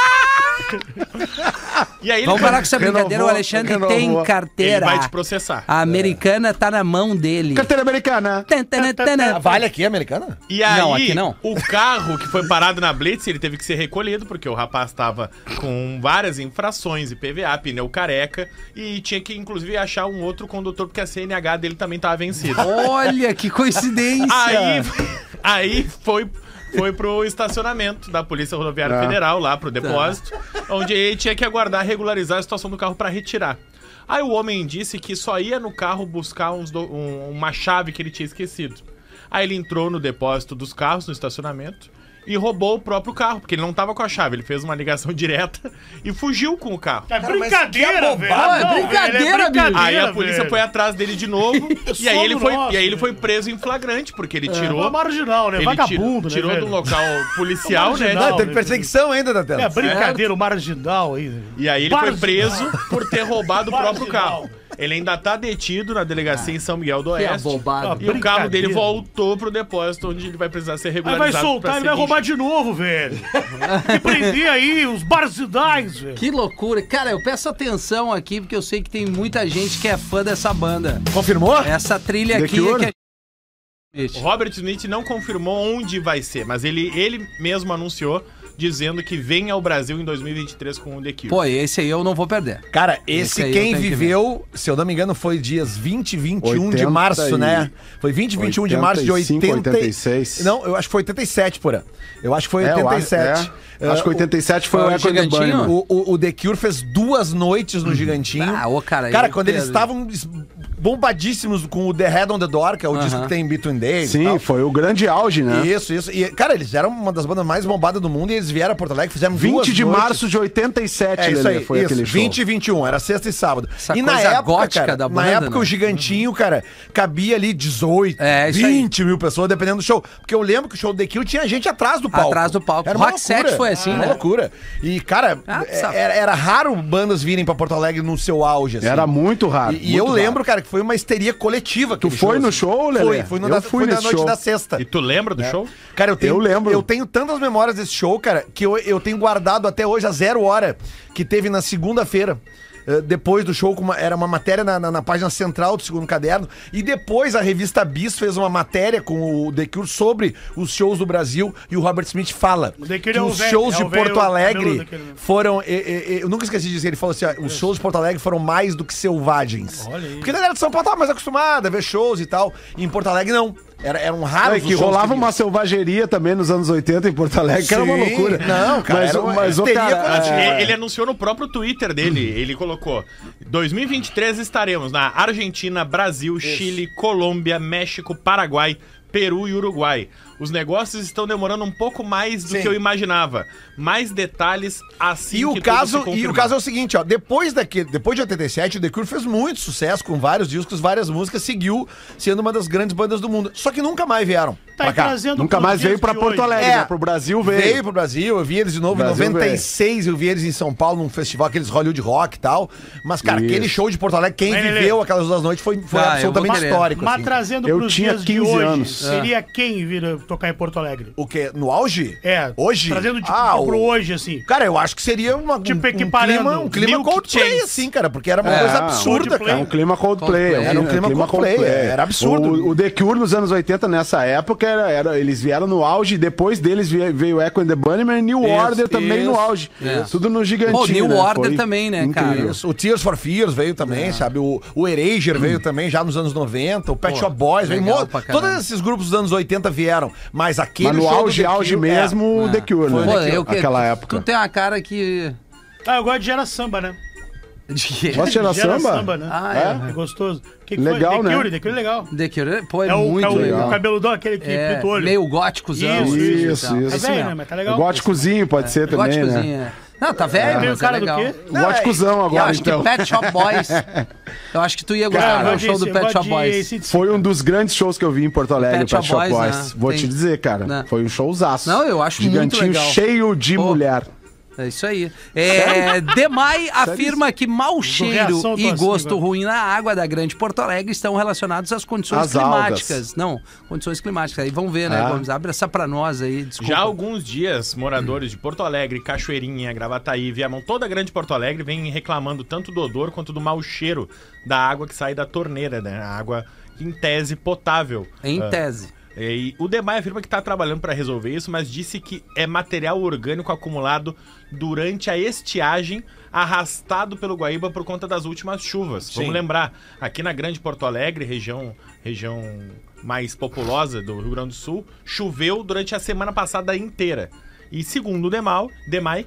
E aí ele Vamos vai- parar com essa brincadeira. renovou, O Alexandre renovou. tem carteira. Ele vai te processar. A americana tá na mão dele. Carteira americana. Tan, tan, tan, tan. Vale aqui, americana? E aí, Não, aqui não. o carro que foi parado na blitz, ele teve que ser recolhido, porque o rapaz tava com várias infrações, I P V A, pneu careca, e tinha que, inclusive, achar um outro condutor, porque a C N H dele também tava vencida. Olha, que coincidência. Aí, aí foi, foi pro estacionamento da Polícia Rodoviária Ah. Federal, lá pro depósito, onde ele tinha que aguardar regularizar a situação do carro pra retirar. Aí o homem disse que só ia no carro buscar uns do- um- uma chave que ele tinha esquecido. Aí ele entrou no depósito dos carros, no estacionamento, e roubou o próprio carro, porque ele não tava com a chave. Ele fez uma ligação direta e fugiu com o carro. É brincadeira, que velho. abobado, Não, é brincadeira, velho, é bicho. Aí a polícia velho. foi atrás dele de novo e aí Só ele no foi, nosso, e aí ele velho. foi preso em flagrante, porque ele É tirou... uma marginal, né? ele Vagabundo, tirou, né, tirou de um velho? local policial, né? marginal. Não, teve perseguição ainda, da tela. É brincadeira, o marginal aí. E aí ele foi Marginal. preso por ter roubado o próprio Marginal. carro. Ele ainda tá detido na delegacia em São Miguel do Que Oeste. abobado. E o carro dele Brincadeira. voltou pro depósito, onde ele vai precisar ser Aí regularizado. vai soltar, pra ele vai seguir- roubar de novo, velho. E prender aí os marginais, velho. Que loucura. Cara, eu peço atenção aqui, porque eu sei que tem muita gente que é fã dessa banda. Confirmou? Essa trilha The aqui Cure? é que O Robert Smith não confirmou onde vai ser, mas ele, ele mesmo anunciou, dizendo que vem ao Brasil em dois mil e vinte e três com o The Cure. Pô, esse aí eu não vou perder. Cara, Esse esse aí eu quem tenho que viveu, se eu não me engano, foi dias vinte e vinte e um de oitenta março, e- né? Foi vinte e vinte e um de março de oitenta e cinco, oitenta. oitenta e seis. Não, eu acho que foi oitenta e sete, porra. Eu acho que foi É, eu oitenta e acho- sete. é. Acho que oitenta e sete foi o o Echo and the Gigantinho? Bunnymen. O, o, o The Cure fez duas noites no Gigantinho. Ah, ô, cara, Cara, eu quando eles quero- estavam es- bombadíssimos com o The Head on the Door, que é o disco que tem em Between Days. e Sim, tal. foi o grande auge, né? Isso, isso. E, cara, eles eram uma das bandas mais bombadas do mundo e eles vieram a Porto Alegre, fizeram duas vinte de noites. março de oitenta e sete, É isso Lelê, aí, foi isso, aquele show. vinte e vinte e um, era sexta e sábado. Essa e na coisa época, gótica cara, da na banda, época né? o Gigantinho, cara, cabia ali dezoito, É, isso aí. vinte mil pessoas, dependendo do show. Porque eu lembro que o show do The Cure tinha gente atrás do palco. Atrás do palco. Era uma Rock loucura. Set foi assim, Uma né? loucura. E, cara, Ah, é- sabe. era, era raro bandas virem pra Porto Alegre no seu auge, assim. Era muito raro. E, e muito eu raro. lembro, cara, que foi uma histeria coletiva. Tu aquele foi no assim. show, Lelê? Foi, fui no Eu da, fui fui na nesse noite show. da sexta. E tu lembra do show? Cara, eu tenho, Eu lembro. eu tenho tantas memórias desse show, cara, que eu, eu tenho guardado até hoje a zero hora que teve na segunda-feira. eh, Depois do show, com uma- era uma matéria na, na- na página central do segundo caderno. E depois a revista Bis fez uma matéria com o The Cure sobre os shows do Brasil. E o Robert Smith fala O The Cure que é o os velho- shows é de o velho Porto Alegre cabeludo daquele mesmo. foram. eh, eh, eh, Eu nunca esqueci disso. Ele falou assim: ó, os shows de Porto Alegre foram mais do que selvagens. Olha aí. Porque a galera de São Paulo tava mais acostumada a ver shows e tal. E em Porto Alegre, não. Era, eram raros É, os que shows rolava que- uma selvageria também nos anos oitenta em Porto Alegre, que era uma Sim. loucura. Não, cara, Mas, era uma mas ô, histeria cara, coletiva. é, Ele, ele anunciou no próprio Twitter dele, ele colocou: dois mil e vinte e três estaremos na Argentina, Brasil, Chile, Colômbia, México, Paraguai, Peru e Uruguai. Os negócios estão demorando um pouco mais do Sim. que eu imaginava. Mais detalhes assim E que o, tudo caso, se e o confirmar. caso é o seguinte, ó, depois daquele, depois de oitenta e sete, o The Cure fez muito sucesso com vários discos, várias músicas, seguiu sendo uma das grandes bandas do mundo. Só que nunca mais vieram Tá pra cá. trazendo nunca pros mais dias veio pra de Porto hoje. Alegre, É. né? Pro Brasil veio. Veio pro Brasil, eu vi eles de novo em Brasil noventa e seis, eu vi eles em São Paulo num festival, aqueles Hollywood Rock e tal. Mas, cara, Isso. aquele show de Porto Alegre, quem Mas, Lelê, viveu aquelas duas noites foi, foi Ah, eu absolutamente vou querer. histórico. Mas assim. trazendo Eu pros tinha dias de quinze hoje, anos. seria quem vir a tocar em Porto Alegre? O quê? No auge? É. Hoje? Trazendo de, Ah, pro o- hoje, assim. Cara, eu acho que seria uma, Tipo, um, um equiparando. clima, um clima Milk Coldplay, Chains. assim, cara, porque era uma É, coisa um absurda, Coldplay. É cara. um clima Coldplay. Coldplay. Era um clima Coldplay, era absurdo. O, o The Cure nos anos oitenta, nessa época, era, era- eles vieram no auge, depois deles veio, veio Echo and the Bunnymen e New Isso, Order também isso, no auge. isso. Tudo no gigantinho, Pô, New né? Order Foi também, né, cara? incrível. Isso, o Tears for Fears veio também, sabe? O, o Erasure veio também já nos anos noventa, o Pet Pô, Shop Boys veio. legal mo- pra caramba. Todos esses grupos dos anos oitenta vieram, mas aquele Mas no show do auge, The auge Cure- mesmo, é. o The Cure, Foi né? Pô, eu que- Aquela época. Tu tem uma cara que... Ah, eu gosto de Gera Samba, né? De quê? Gosta de Gera Gera Samba? né? Ah, é. é. É gostoso. Que que Legal, foi? The né? Cure, The Cure é legal. The Cure, pô, é, É o, muito é o, legal. o cabeludão, aquele que É, pinta o olho. meio góticozão. Isso, assim, isso, tal. isso. É Esse velho, mesmo. né? Mas tá legal. O góticozinho pode ser também, Góticozinho, né? é. Não, tá velho, Tem o mas cara é do legal. quê? O góticozão Eu agora, acho então. que Pet Shop Boys. Eu acho que tu ia gostar Cara, do show do Pet Shop Boys. Foi um dos grandes shows que eu vi em Porto Alegre, Pet Pet Shop Shop Boys, Boys. né? Vou Tem- te dizer, cara. Né? Foi um showzaço. Não, eu acho muito Gigantinho, legal. cheio de Pô. mulher. É isso aí. É, Demai afirma que mau cheiro reação, tô e assim gosto agora. ruim na água da Grande Porto Alegre estão relacionados às condições As climáticas. algas. Não, condições climáticas. Aí vamos ver, né, Ah. Gomes? Abre essa pra nós aí, desculpa. Já há alguns dias, moradores de Porto Alegre, Cachoeirinha, Gravataí, Viamão, toda a Grande Porto Alegre vem reclamando tanto do odor quanto do mau cheiro da água que sai da torneira, né? A água, em tese, potável. Em Ah, tese. E o Demai afirma que está trabalhando para resolver isso, mas disse que é material orgânico acumulado durante a estiagem arrastado pelo Guaíba por conta das últimas chuvas. Vamos lembrar, aqui na Grande Porto Alegre, região, região mais populosa do Rio Grande do Sul, choveu durante a semana passada inteira. E segundo o Demai, Demai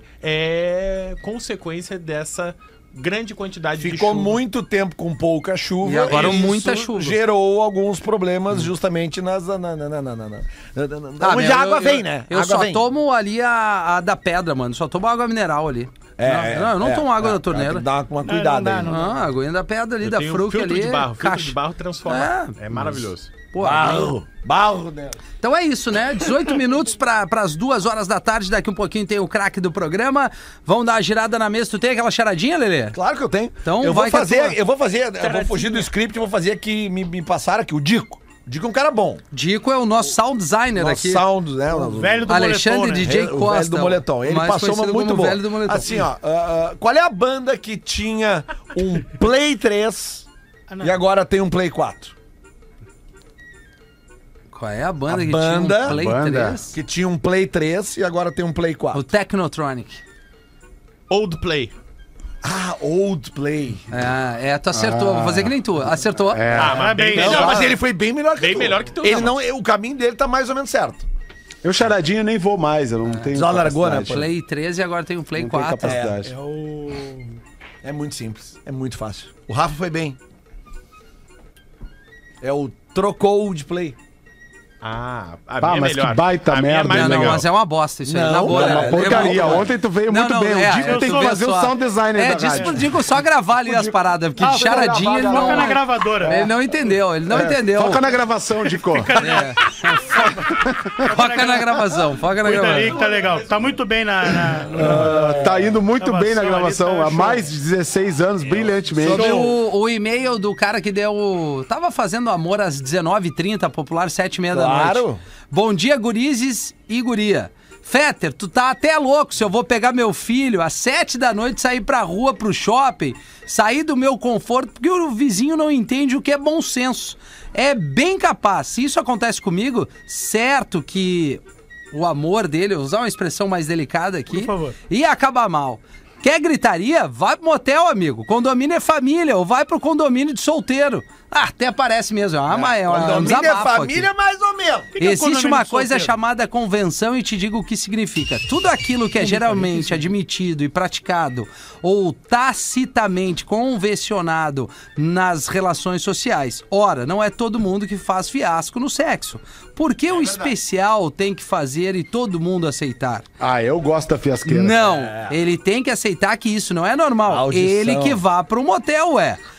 é consequência dessa grande quantidade de Ficou chuva. muito tempo com pouca chuva. E agora isso muita chuva. gerou alguns problemas justamente nas... Na, na, na, na, na, na, na, Ah, onde meu, a água eu- vem, eu- né? Eu água só vem. tomo ali a, a da pedra, mano. Só tomo água mineral ali. É, não, não, eu não é, tomo água é, da Tem torneira. que dar uma não cuidada dá, aí. não Ah, a aguinha da pedra ali, Eu da tenho fruta filtro ali. de barro, filtro caixa. de barro transforma. É. É, maravilhoso. Pô, Barro, barro dela. Então é isso, né? dezoito minutos para as duas horas da tarde. Daqui um pouquinho tem o craque do programa. Vão dar uma girada na mesa. Tu tem aquela charadinha, Lelê? Claro que eu tenho. Então eu vai vou que a fazer, tua- eu vou fazer, eu vou fugir do script, eu vou fazer aqui, me, me passaram aqui, o Dico. O Dico é um cara bom. Dico é o nosso sound designer Nosso aqui. sound, né? O velho do Alexandre moletom, né? D J o velho Costa. do moletom. Ele mais passou uma conhecido muito como boa. velho do moletom. Assim, ó, ah, ah, qual é a banda que tinha um Play três Ah, não. e agora tem um Play quatro? Qual é a banda A que banda- tinha um Play banda. três? Que tinha um Play três e agora tem um Play O quatro. Technotronic. Old Play. Ah, Old Play. É, é, tu acertou. Vou fazer que nem tu. Acertou. É. Ah, mas bem Parabéns. melhor. Não, mas ele foi bem melhor que Bem tu. melhor que tu, Ele não. não, o caminho dele tá mais ou menos certo. Eu charadinho nem vou mais, eu não tenho Já largou, né, capacidade. Play três e agora tem um Play Não tenho quatro. capacidade. É o... É muito simples, é muito fácil. O Rafa foi bem. É o trocou de Play. Ah, a Ah, minha mas é melhor. que baita a minha é merda, mais Não, não, legal. mas é uma bosta isso aí. Não, Na boa, é né? uma porcaria. Lembra- Ontem tu veio Não, muito não, bem. O é, Dico eu tem sou que fazer o só- sound designer É, da disse rádio. pro Dico só gravar ali as paradas, porque Ah, de charadinha gravar, ele gravar. não... Foca na gravadora. Ele não entendeu, ele não entendeu. Foca na gravação, Dico. Foca na gravação, foca na Cuida ali gravação. que tá legal. Tá muito bem na... na- Ah, tá indo muito bem na Gravação ali gravação. tá Há show. mais de dezesseis anos, brilhantemente. Sobre o, o e-mail do cara que deu... Tava fazendo amor às dezenove e trinta, popular, sete e meia da noite. Claro. Bom dia, gurizes e guria. Fetter, tu tá até louco se eu vou pegar meu filho às sete da noite, sair pra rua, pro shopping, sair do meu conforto, porque o vizinho não entende o que é bom senso. É bem capaz. Se isso acontece comigo, certo que o amor dele, vou usar uma expressão mais delicada aqui, Por favor. ia acabar mal. Quer gritaria? Vai pro motel, amigo. Condomínio é família, ou vai pro condomínio de solteiro. Ah, até parece mesmo. É uma, é uma, é um Condomínio é desabafo aqui. família, mais ou menos. que é Existe condomínio uma de coisa solteiro? chamada convenção e te digo o que significa. Tudo aquilo que é geralmente admitido e praticado ou tacitamente convencionado nas relações sociais. Ora, não é todo mundo que faz fiasco no sexo. Por que o especial tem que fazer e todo mundo aceitar? Ah, eu gosto da fiasqueira. Não, ele tem que aceitar que isso não é normal. Audição. Ele que vá pro motel, ué.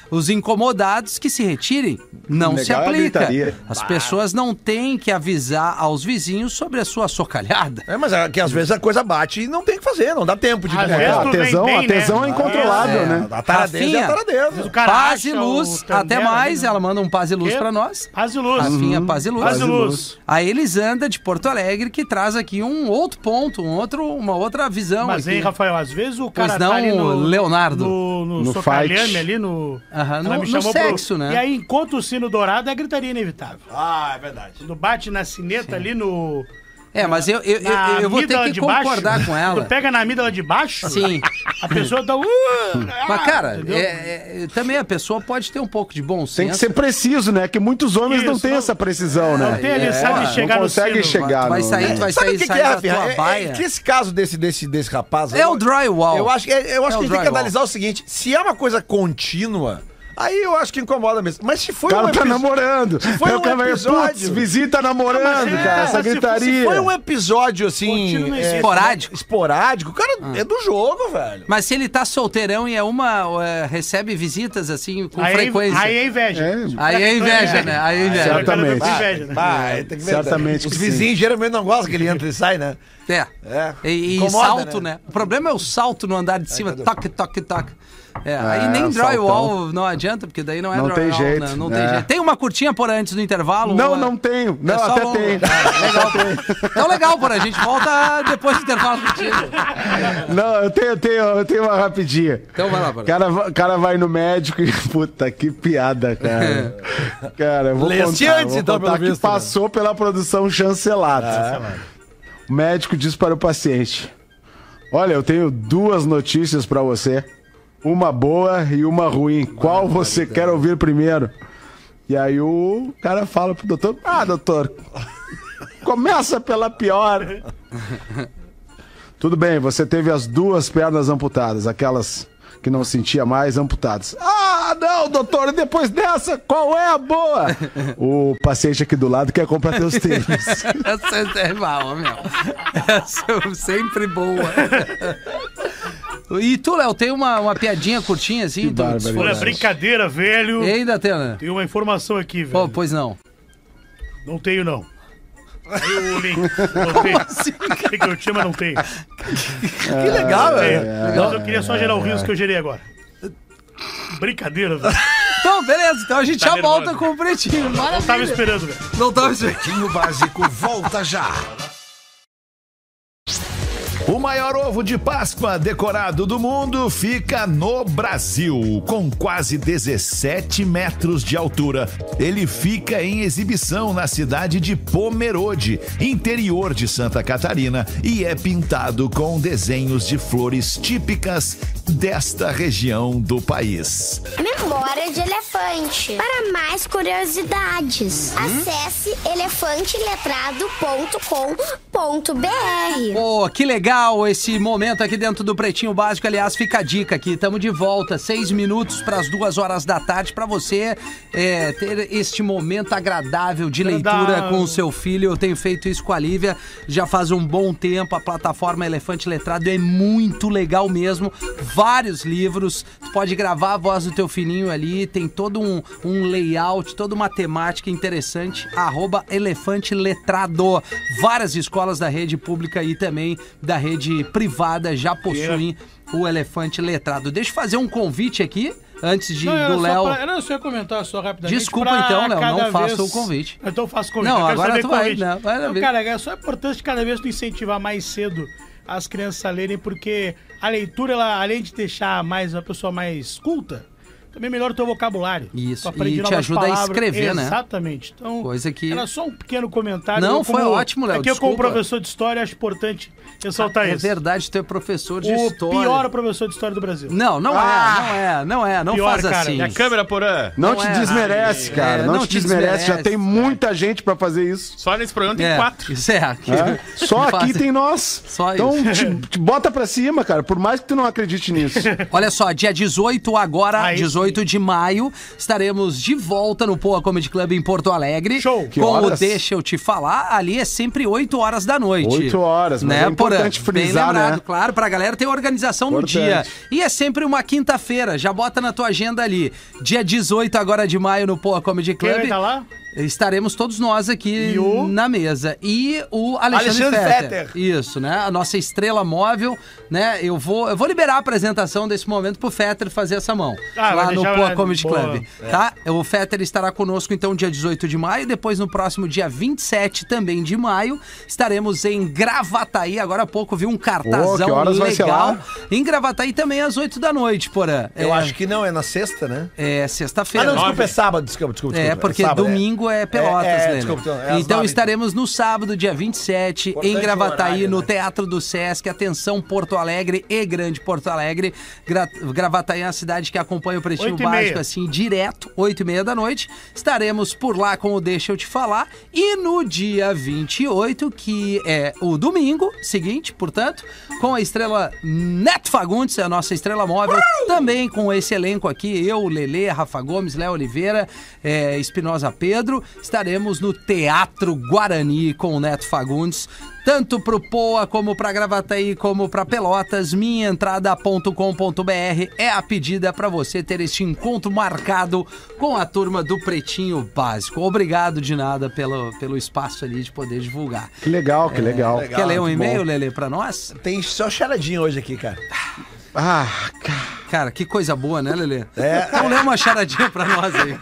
Os incomodados que se retirem. Não Legal se é a aplica. gritaria. As pessoas não têm que avisar aos vizinhos sobre a sua socalhada. É, mas é que às vezes a coisa bate e não tem o que fazer, não dá tempo de Ah, desmontar. É, Resto a vem tesão, bem, a tesão né? é incontrolável, É, né? A taradeza é a Rafinha, taradeza. O cara Paz e acha luz, o Tandera até ali, mais. né? Ela manda um paz e luz Quê? pra nós. Paz e luz. Rafinha, paz e luz. Paz e luz. A Elisanda de Porto Alegre, que traz aqui um outro ponto, um outro, uma outra visão. Mas, aqui. hein, Rafael, às vezes o Pois cara não, tá ali no... Leonardo. No, no, No socalhame fight. ali, no... Aham, Ela no- me no chamou sexo, né? E aí, enquanto o sino dourado, é gritaria inevitável. Ah, é verdade. Quando bate na sineta ali no... É, mas eu, eu, eu, na eu vou ter amígdala que de baixo, concordar com ela. Tu pega na amígdala de baixo, Sim. a pessoa tá... Uh, Mas, cara, entendeu? é- é- também a pessoa pode ter um pouco de bom senso. Tem que ser preciso, né? Que muitos homens não Isso, têm não- essa precisão, né? Não tem ali, É, sabe, não chegar não no consegue sino. chegar. Tu vai no- sair, tu vai Sabe sair, o que, que sair é, da Rafinha? tua É, é, baia. que esse caso desse, desse, desse rapaz... É eu- o drywall. Eu acho, é- eu acho É que o a gente tem que drywall. analisar o seguinte, se é uma coisa contínua, aí eu acho que incomoda mesmo. Mas se O foi cara um tá episódio... namorando. foi Aí um o cara vai, episódio- putz, visita namorando, Mas é, cara. Essa se- se gritaria. Se foi um episódio, assim... Contínuo não existe. Esporádico. Esporádico, cara, é do jogo, velho. Mas se ele tá solteirão e é uma. é, recebe visitas assim com Aí, frequência. aí é inveja. É, Aí é inveja, né? Aí é inveja. Certamente. Aí é inveja, né? Ah, tem que ver. Certamente Os que vizinhos geralmente não gostam que ele entra e sai, né? É. É. E, e Incomoda, salto, né? né? O problema é o salto no andar de cima. Toque, toque, toque. É, aí É, nem o drywall saltão. não adianta, porque daí não é Não drywall. tem jeito, né? Não é. tem jeito. Tem uma curtinha por antes do intervalo? Não, uma- não tenho. Não, É só até um- tem. Ah, legal. Então legal, por a gente volta depois do intervalo contigo. Não, eu tenho, eu tenho, eu tenho uma rapidinha. Então vai lá, O Porã. cara, va- cara vai no médico e... Puta, que piada, cara. Cara, eu vou Leste contar, antes, vou então, contar pelo que visto, né? passou pela produção chancelada. O médico diz para o paciente: olha, eu tenho duas notícias para você. Uma boa e uma ruim. Qual você quer ouvir primeiro? E aí o cara fala pro doutor: ah, doutor, começa pela pior. Tudo bem, você teve as duas pernas amputadas, aquelas que não sentia mais amputadas. Ah, não, doutor, e depois dessa, qual é a boa? O paciente aqui do lado quer comprar teus tênis. Essa é mal, meu. Essa é sempre boa. E tu, Léo, tem uma, uma piadinha curtinha assim? Que Tu- barbaridade. Olha, brincadeira, velho. E aí, Datena? Tem uma informação aqui, velho. Pô, pois não. Não tenho, não. Aí o link. Não tenho. assim? Sei que eu tinha, mas não tenho. Que legal, Não tenho. velho. Mas eu queria só gerar o riso que eu gerei agora. Brincadeira, velho. Então, beleza. Então a gente Tá já nervoso. volta com o Pretinho. Não tava Maravilha. esperando, velho. Não tava esperando. Pretinho Básico volta já. O maior ovo de Páscoa decorado do mundo fica no Brasil, com quase dezessete metros de altura. Ele fica em exibição na cidade de Pomerode, interior de Santa Catarina, e é pintado com desenhos de flores típicas desta região do país. Memória de elefante. Para mais curiosidades, acesse elefante letrado ponto com ponto b r. Pô, que legal esse momento aqui dentro do Pretinho Básico. Aliás, fica a dica aqui, estamos de volta, seis minutos para as duas horas da tarde, para você é, ter este momento agradável de leitura Agradável. com o seu filho. Eu tenho feito isso com a Lívia já faz um bom tempo. A plataforma Elefante Letrado é muito legal mesmo. Vários livros, tu pode gravar a voz do teu filhinho ali, tem todo um, um layout, toda uma temática interessante. Arroba Elefante Letrado. Várias escolas da rede pública e também da rede privada já possuem o Elefante Letrado. Deixa eu fazer um convite aqui, antes de, Não, era do só Léo... pra- Era só eu comentar só rapidamente. Desculpa pra então, Léo, não cada faça vez- o convite. Então eu faço o convite. Não, eu quero agora saber tu vai, convite. não, vai Não, ver. cara, é só importante cada vez tu incentivar mais cedo as crianças a lerem, porque a leitura, ela, além de deixar mais uma pessoa mais culta, também melhora o teu vocabulário. Isso, Tu aprende e te novas ajuda a palavras. escrever, né? Exatamente. Então, Coisa que- era só um pequeno comentário. Não, Eu, foi ótimo, Léo, Aqui eu, como desculpa. professor de história, acho importante ressaltar É isso. verdade, tu é professor de O história. pior professor de história do Brasil. Não, não Ah! é, não é, não é, não Pior, faz cara. assim. E a câmera, Porã? Não, Não te é. desmerece, cara. É, não, não te te desmerece. Já desmerece. tem muita gente pra fazer isso. Só nesse programa tem É, quatro. Isso é. aqui- É? Só que aqui fazem. tem nós. Só então isso. te, te bota pra cima, cara. Por mais que tu não acredite nisso. Olha só, dia dezoito agora, Ah, isso dezoito dezoito de maio, estaremos de volta no Poa Comedy Club em Porto Alegre. Show. Que com horas? o Deixa Eu Te Falar. Ali é sempre oito horas da noite. oito horas, mas né, é importante Porã? Bem frisar, lembrado, né? claro, pra galera ter organização no dia. Importante. E é sempre uma quinta-feira, já bota na tua agenda ali. Dia dezoito agora de maio no Poa Comedy Quem vai Club. estar lá? Estaremos todos nós aqui E o? na mesa. E o Alexandre, Alexandre Fetter. Fetter. Isso, né? A nossa estrela móvel, né? Eu vou, eu vou liberar a apresentação desse momento pro Fetter fazer essa mão. Ah, lá vai no deixar- Poa Comedy boa. Club. Tá? O Fetter estará conosco então dia dezoito de maio. Depois no próximo dia vinte e sete também de maio. Estaremos em Gravataí. Agora há pouco vi um cartazão Ô, que horas vai ser legal. lá? Em Gravataí também às oito da noite, Porã. Eu é, acho que não, é na sexta, né? É Ah, sexta-feira. não, desculpa, é sábado. Desculpa, desculpa. É, desculpa. porque sábado, domingo é, Pelotas, É, é, né? desculpa, então, é às então nove, estaremos no sábado, dia vinte e sete, em Importante Gravataí, horário, no né? Teatro do Sesc. Atenção, Porto Alegre e Grande Porto Alegre. Gra Gravataí é uma cidade que acompanha o Pretinho Oito e Básico, meia. assim, direto, oito e meia da noite. Estaremos por lá com o Deixa Eu Te Falar. E no dia vinte e oito, que é o domingo seguinte, portanto, com a estrela Neto Fagundes, a nossa estrela móvel, também com esse elenco aqui, eu, Lelê, Rafa Gomes, Léo Oliveira, é, Espinosa Pedro, estaremos no Teatro Guarani com o Neto Fagundes, tanto pro Poa, como pra Gravataí, como pra Pelotas. minha entrada ponto com ponto b r é a pedida pra você ter este encontro marcado com a turma do Pretinho Básico. Obrigado de nada pelo, pelo espaço ali de poder divulgar. Que legal, que legal. legal. Quer ler um que e-mail, bom. Lelê, pra nós? Tem só charadinha hoje aqui, cara. Ah, cara. Cara, que coisa boa, né, Lelê? É. Então lê uma charadinha pra nós aí.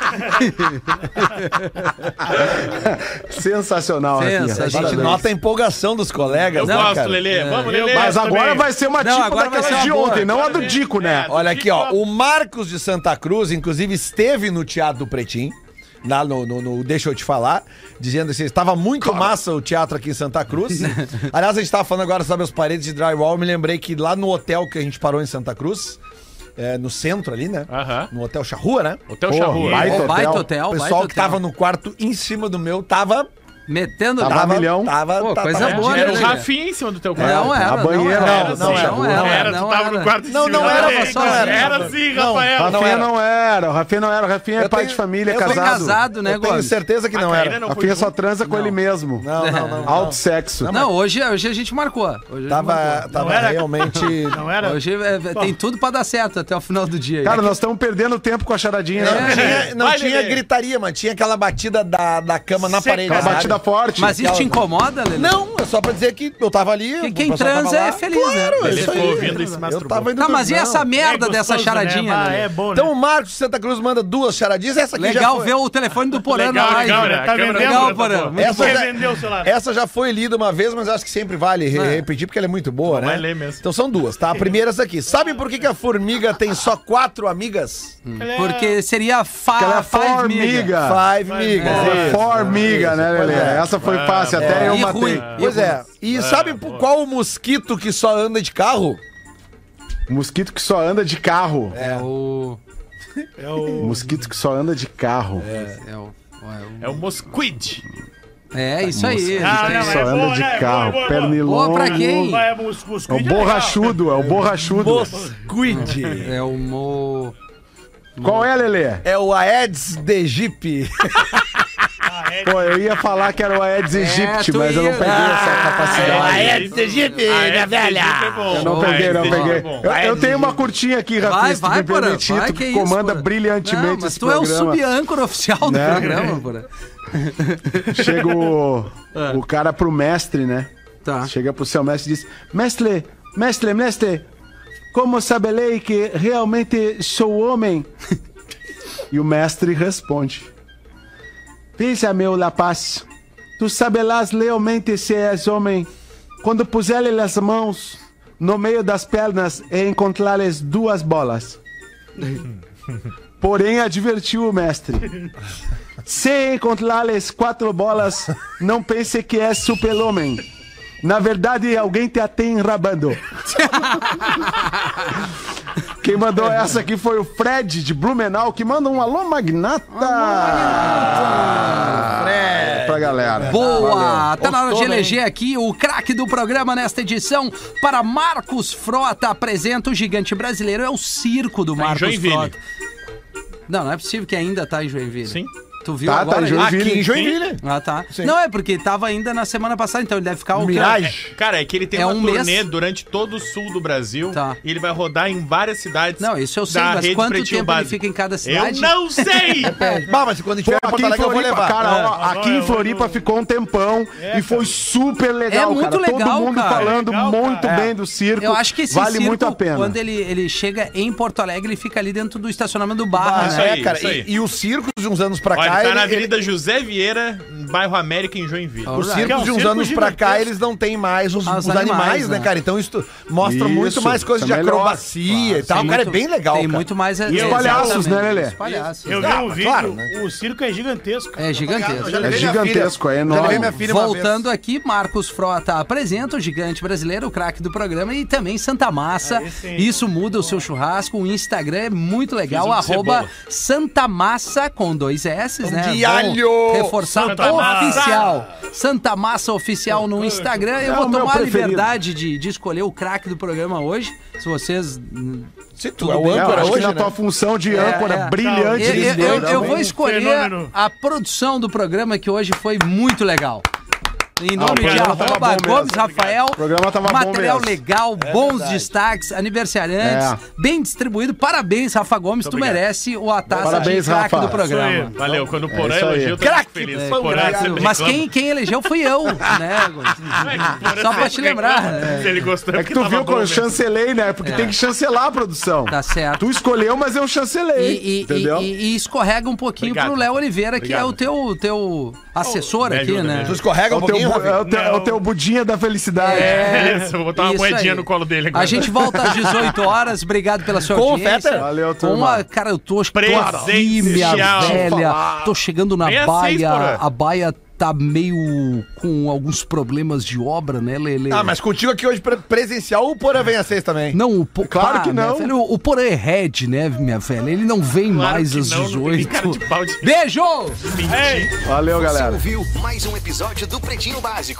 Sensacional, Rafinha. Sensa- A gente Parabéns. nota a empolgação dos colegas, Eu né, gosto, cara? Lelê. Vamos, eu Lelê. Mas gosto agora também. vai ser uma Não, tipo agora vai daquelas ser de uma boa. ontem, não a do Dico, né? Olha aqui, ó. O Marcos de Santa Cruz, inclusive, esteve no Teatro do Pretinho. Lá no, no, no Deixa Eu Te Falar, dizendo assim, estava muito massa o teatro aqui em Santa Cruz. Aliás, a gente estava falando agora sobre as paredes de drywall, eu me lembrei que lá no hotel que a gente parou em Santa Cruz, é, no centro ali, né? Aham. No Hotel Charrua, né? Hotel Pô, Charrua. baita Ô, baita hotel. hotel, O baita pessoal que hotel. tava no quarto em cima do meu tava... Metendo... Tava Tava, milhão. tava, Pô, tá- coisa tava- boa, Era né, o Lelê? Rafinha em cima do teu quarto. Não era, a banheira não não, era, não não era. era, Não era, tu não tava era. no quarto em Não, cima. não era, Era, não era. Era sim, Não, Rafael. não Rafinha era. não era, o Rafinha não era, o Rafinha é Eu pai tenho- de família, eu casado. tenho casado, né, Eu tenho Gomes? certeza que A não Caína era. não Rafinha foi só junto. transa com ele mesmo. Não, não, não. Alto sexo. Não, hoje, hoje a gente marcou. Hoje a gente Tava, marcou. tava era? realmente... Não era? Hoje é, é, tem tudo pra dar certo até o final do dia. Cara, nós estamos perdendo tempo com a charadinha. Não né? tinha, não Vai, tinha Lelê. gritaria, mas tinha aquela batida da, da cama na Seca. parede. Aquela sabe? batida forte. Mas isso te incomoda, Lelê? Não, é só pra dizer que eu tava ali. Que o quem pessoal tava transa lá. é feliz, Claro, né? é Ele isso ficou aí. ouvindo e se Eu masturbou. tava indo Tá, mas e dormir, essa não. merda É dessa gostoso, charadinha, né? Ah, Lelê? é bom, né? Então o Marcos de Santa Cruz manda duas charadinhas. Essa aqui já Legal foi... ver o telefone do Porã na Legal, live. legal, né? Tá A câmera vendendo, legal, né, Porã. Topô? Muito Essa Você já- vendeu o celular. Essa já foi lida uma vez, mas acho que sempre vale re- Ah. repetir, porque ela é muito boa, né? vai ler mesmo. Então são duas, tá? A primeira é essa aqui. Sabe por que, que a formiga tem só quatro amigas? Ela é- Porque seria fa Aquela five miga. formiga. Five migas. É, isso. Formiga, né, Pois Lelê? é. Essa foi fácil, É. até eu E matei. ruim. Pois é. E sabe por qual o mosquito que só anda de carro? Mosquito que só anda de carro. É o... É o... Mosquito que só anda de carro. É o... É o Mosquid. É isso aí. Ah, isso não, aí. Só é anda boa, de né? carro. Boa, boa, Pernilongo. Boa pra quem? Vai, é mus- mus- É o cuide, é borrachudo, é o borrachudo. Mosquid. É o mo... Qual é, Lelê? É o Aedes aegypti. Pô, eu ia falar que era o Aedes aegypti, tu mas eu não ia. peguei essa É o capacidade. Aedes aegypti, minha velha. Eu não peguei, não peguei. Eu, eu tenho uma curtinha aqui, Rafinha, Vai, se tu vai, me Porã. permitir, Vai, tu que isso, comanda Porã. brilhantemente Não, mas esse tu é o programa. sub-âncora oficial do Né? programa, Porã. Chega o, o cara pro mestre, né? Tá. Chega pro seu mestre e diz: Mestre, mestre, mestre, como saberei que realmente sou homem? E o mestre responde: Pensa, meu rapaz, tu saberás realmente se és homem quando puser-lhe as mãos no meio das pernas e encontrar-lhes duas bolas. Porém, advertiu o mestre: se encontrar-lhes quatro bolas, não pense que és super-homem. Na verdade, alguém te tem enrabando. Quem mandou essa aqui foi o Fred de Blumenau, que manda um alô magnata. Fred. Pra galera. Boa! Tá na hora de Gostou, eleger aqui o craque do programa nesta edição para Marcos Frota. Apresenta o gigante brasileiro. É o circo do Tá em Marcos Joinville. Frota. Não, não é possível que ainda tá em Joinville. Sim. Tu viu Tá, agora? tá em Joinville. Aqui em Joinville. Ah, tá. Sim. Não, é porque tava ainda na semana passada, então ele deve ficar... o quê? Mirage. Cara, é que ele tem É uma um turnê mês. durante todo o sul do Brasil. Tá. E ele vai rodar em várias cidades. Não, isso eu sei, da mas rede quanto Pretinho tempo ele Básico. fica em cada cidade? Eu não sei! Bah, mas quando a gente Pô, vier pra aqui Porto em Alegre eu vou Floripa, levar. cara, É. ó, aqui Vai, em vai, Floripa vai. ficou um tempão É, e foi cara. super legal, É muito cara. legal, Todo mundo cara. falando Legal, muito cara. bem do circo. Eu acho que esse vale circo, muito a pena. quando ele, ele chega em Porto Alegre, ele fica ali dentro do estacionamento do bar, Ah, Isso né? é, aí, cara. isso aí. E, e os circos de uns anos pra Olha, cá. ele tá ele- na ele- Avenida José Vieira, bairro América, em Joinville. Ó, Os Alright. circos Que de é um uns circo anos pra cá, gigantesco. eles não têm mais os, Ah, os os animais, animais, né, né? cara? Então isso mostra Isso, muito mais coisas de é melhor. acrobacia e tal. Tem Cara, é muito- bem legal, Tem cara. muito mais... E os palhaços, né, Lelê? Os palhaços. Eu vi Ah, um mas vídeo, claro, né? o circo é gigantesco. É gigantesco. Já É levei minha gigantesco, filha- é Já enorme. levei minha filha uma Voltando vez. aqui, Marcos Frota apresenta o gigante brasileiro, o craque do programa, e também Santa Massa. Aí sim. Isso muda o seu churrasco. O Instagram é muito legal, Fiz um de arroba cebola. Santa Massa com dois S, né? de Bom alho. Reforçar Santa Massa. oficial. Santa Massa oficial no Instagram. Eu É vou o meu tomar a preferido. liberdade de, de escolher o craque do programa hoje. Se vocês. Se tu é o É, eu âncora acho que hoje, na né? tua função de É, âncora é. brilhante. Eu, eu- eu- eu vou Um escolher fenômeno. a produção do programa, que hoje foi muito legal. Em nome o de programa tava arroba bom mesmo. Gomes Rafael, O programa tava bom material mesmo. legal, bons destaques, aniversariantes, É. bem distribuído. Parabéns, Rafa Gomes, tu obrigado. merece o a taça Parabéns, de craque Rafa. do programa. Isso aí. Valeu, quando o Porã isso aí. elogia, eu tô Craque, muito feliz. foi um Porã craque. sempre Mas reclama. quem, quem elegeu fui eu, né? Porã Só pra sempre te lembrar, reclama. né? Se ele gostou, É que tu tava viu bom quando eu mesmo. chancelei, né? Porque tem que chancelar a produção. Tá certo. Tu escolheu, mas eu chancelei. E, e- entendeu? e- e escorrega um pouquinho Obrigado. pro Léo Oliveira, que é Obrigado. o teu, teu assessor me aqui, ajuda, me né? ajuda. Tu escorrega É um o teu, pouquinho, bu- Rafinha? é o teu- é o teu budinha da felicidade. É. Isso, eu vou botar uma Isso moedinha aí. no colo dele agora. A gente volta às dezoito horas. Obrigado pela sua Com o audiência. Fetter? Valeu, Com turma. a, cara, eu tô, tô aqui, minha Presencial. velha. Tô chegando na Vem às seis, baia. porra. A baia tá meio com alguns problemas de obra, né, Lele? Ah, mas contigo aqui hoje pre- presencial, o Porã vem a seis também. Não, o po... Claro Pá, que minha não. velha, o, o Porã é head, né, minha velha? Ele não vem Claro mais que às não, não tem nem cara de dezoito. pau de- Beijo! Valeu, Você galera. ouviu mais um episódio do Pretinho Básico.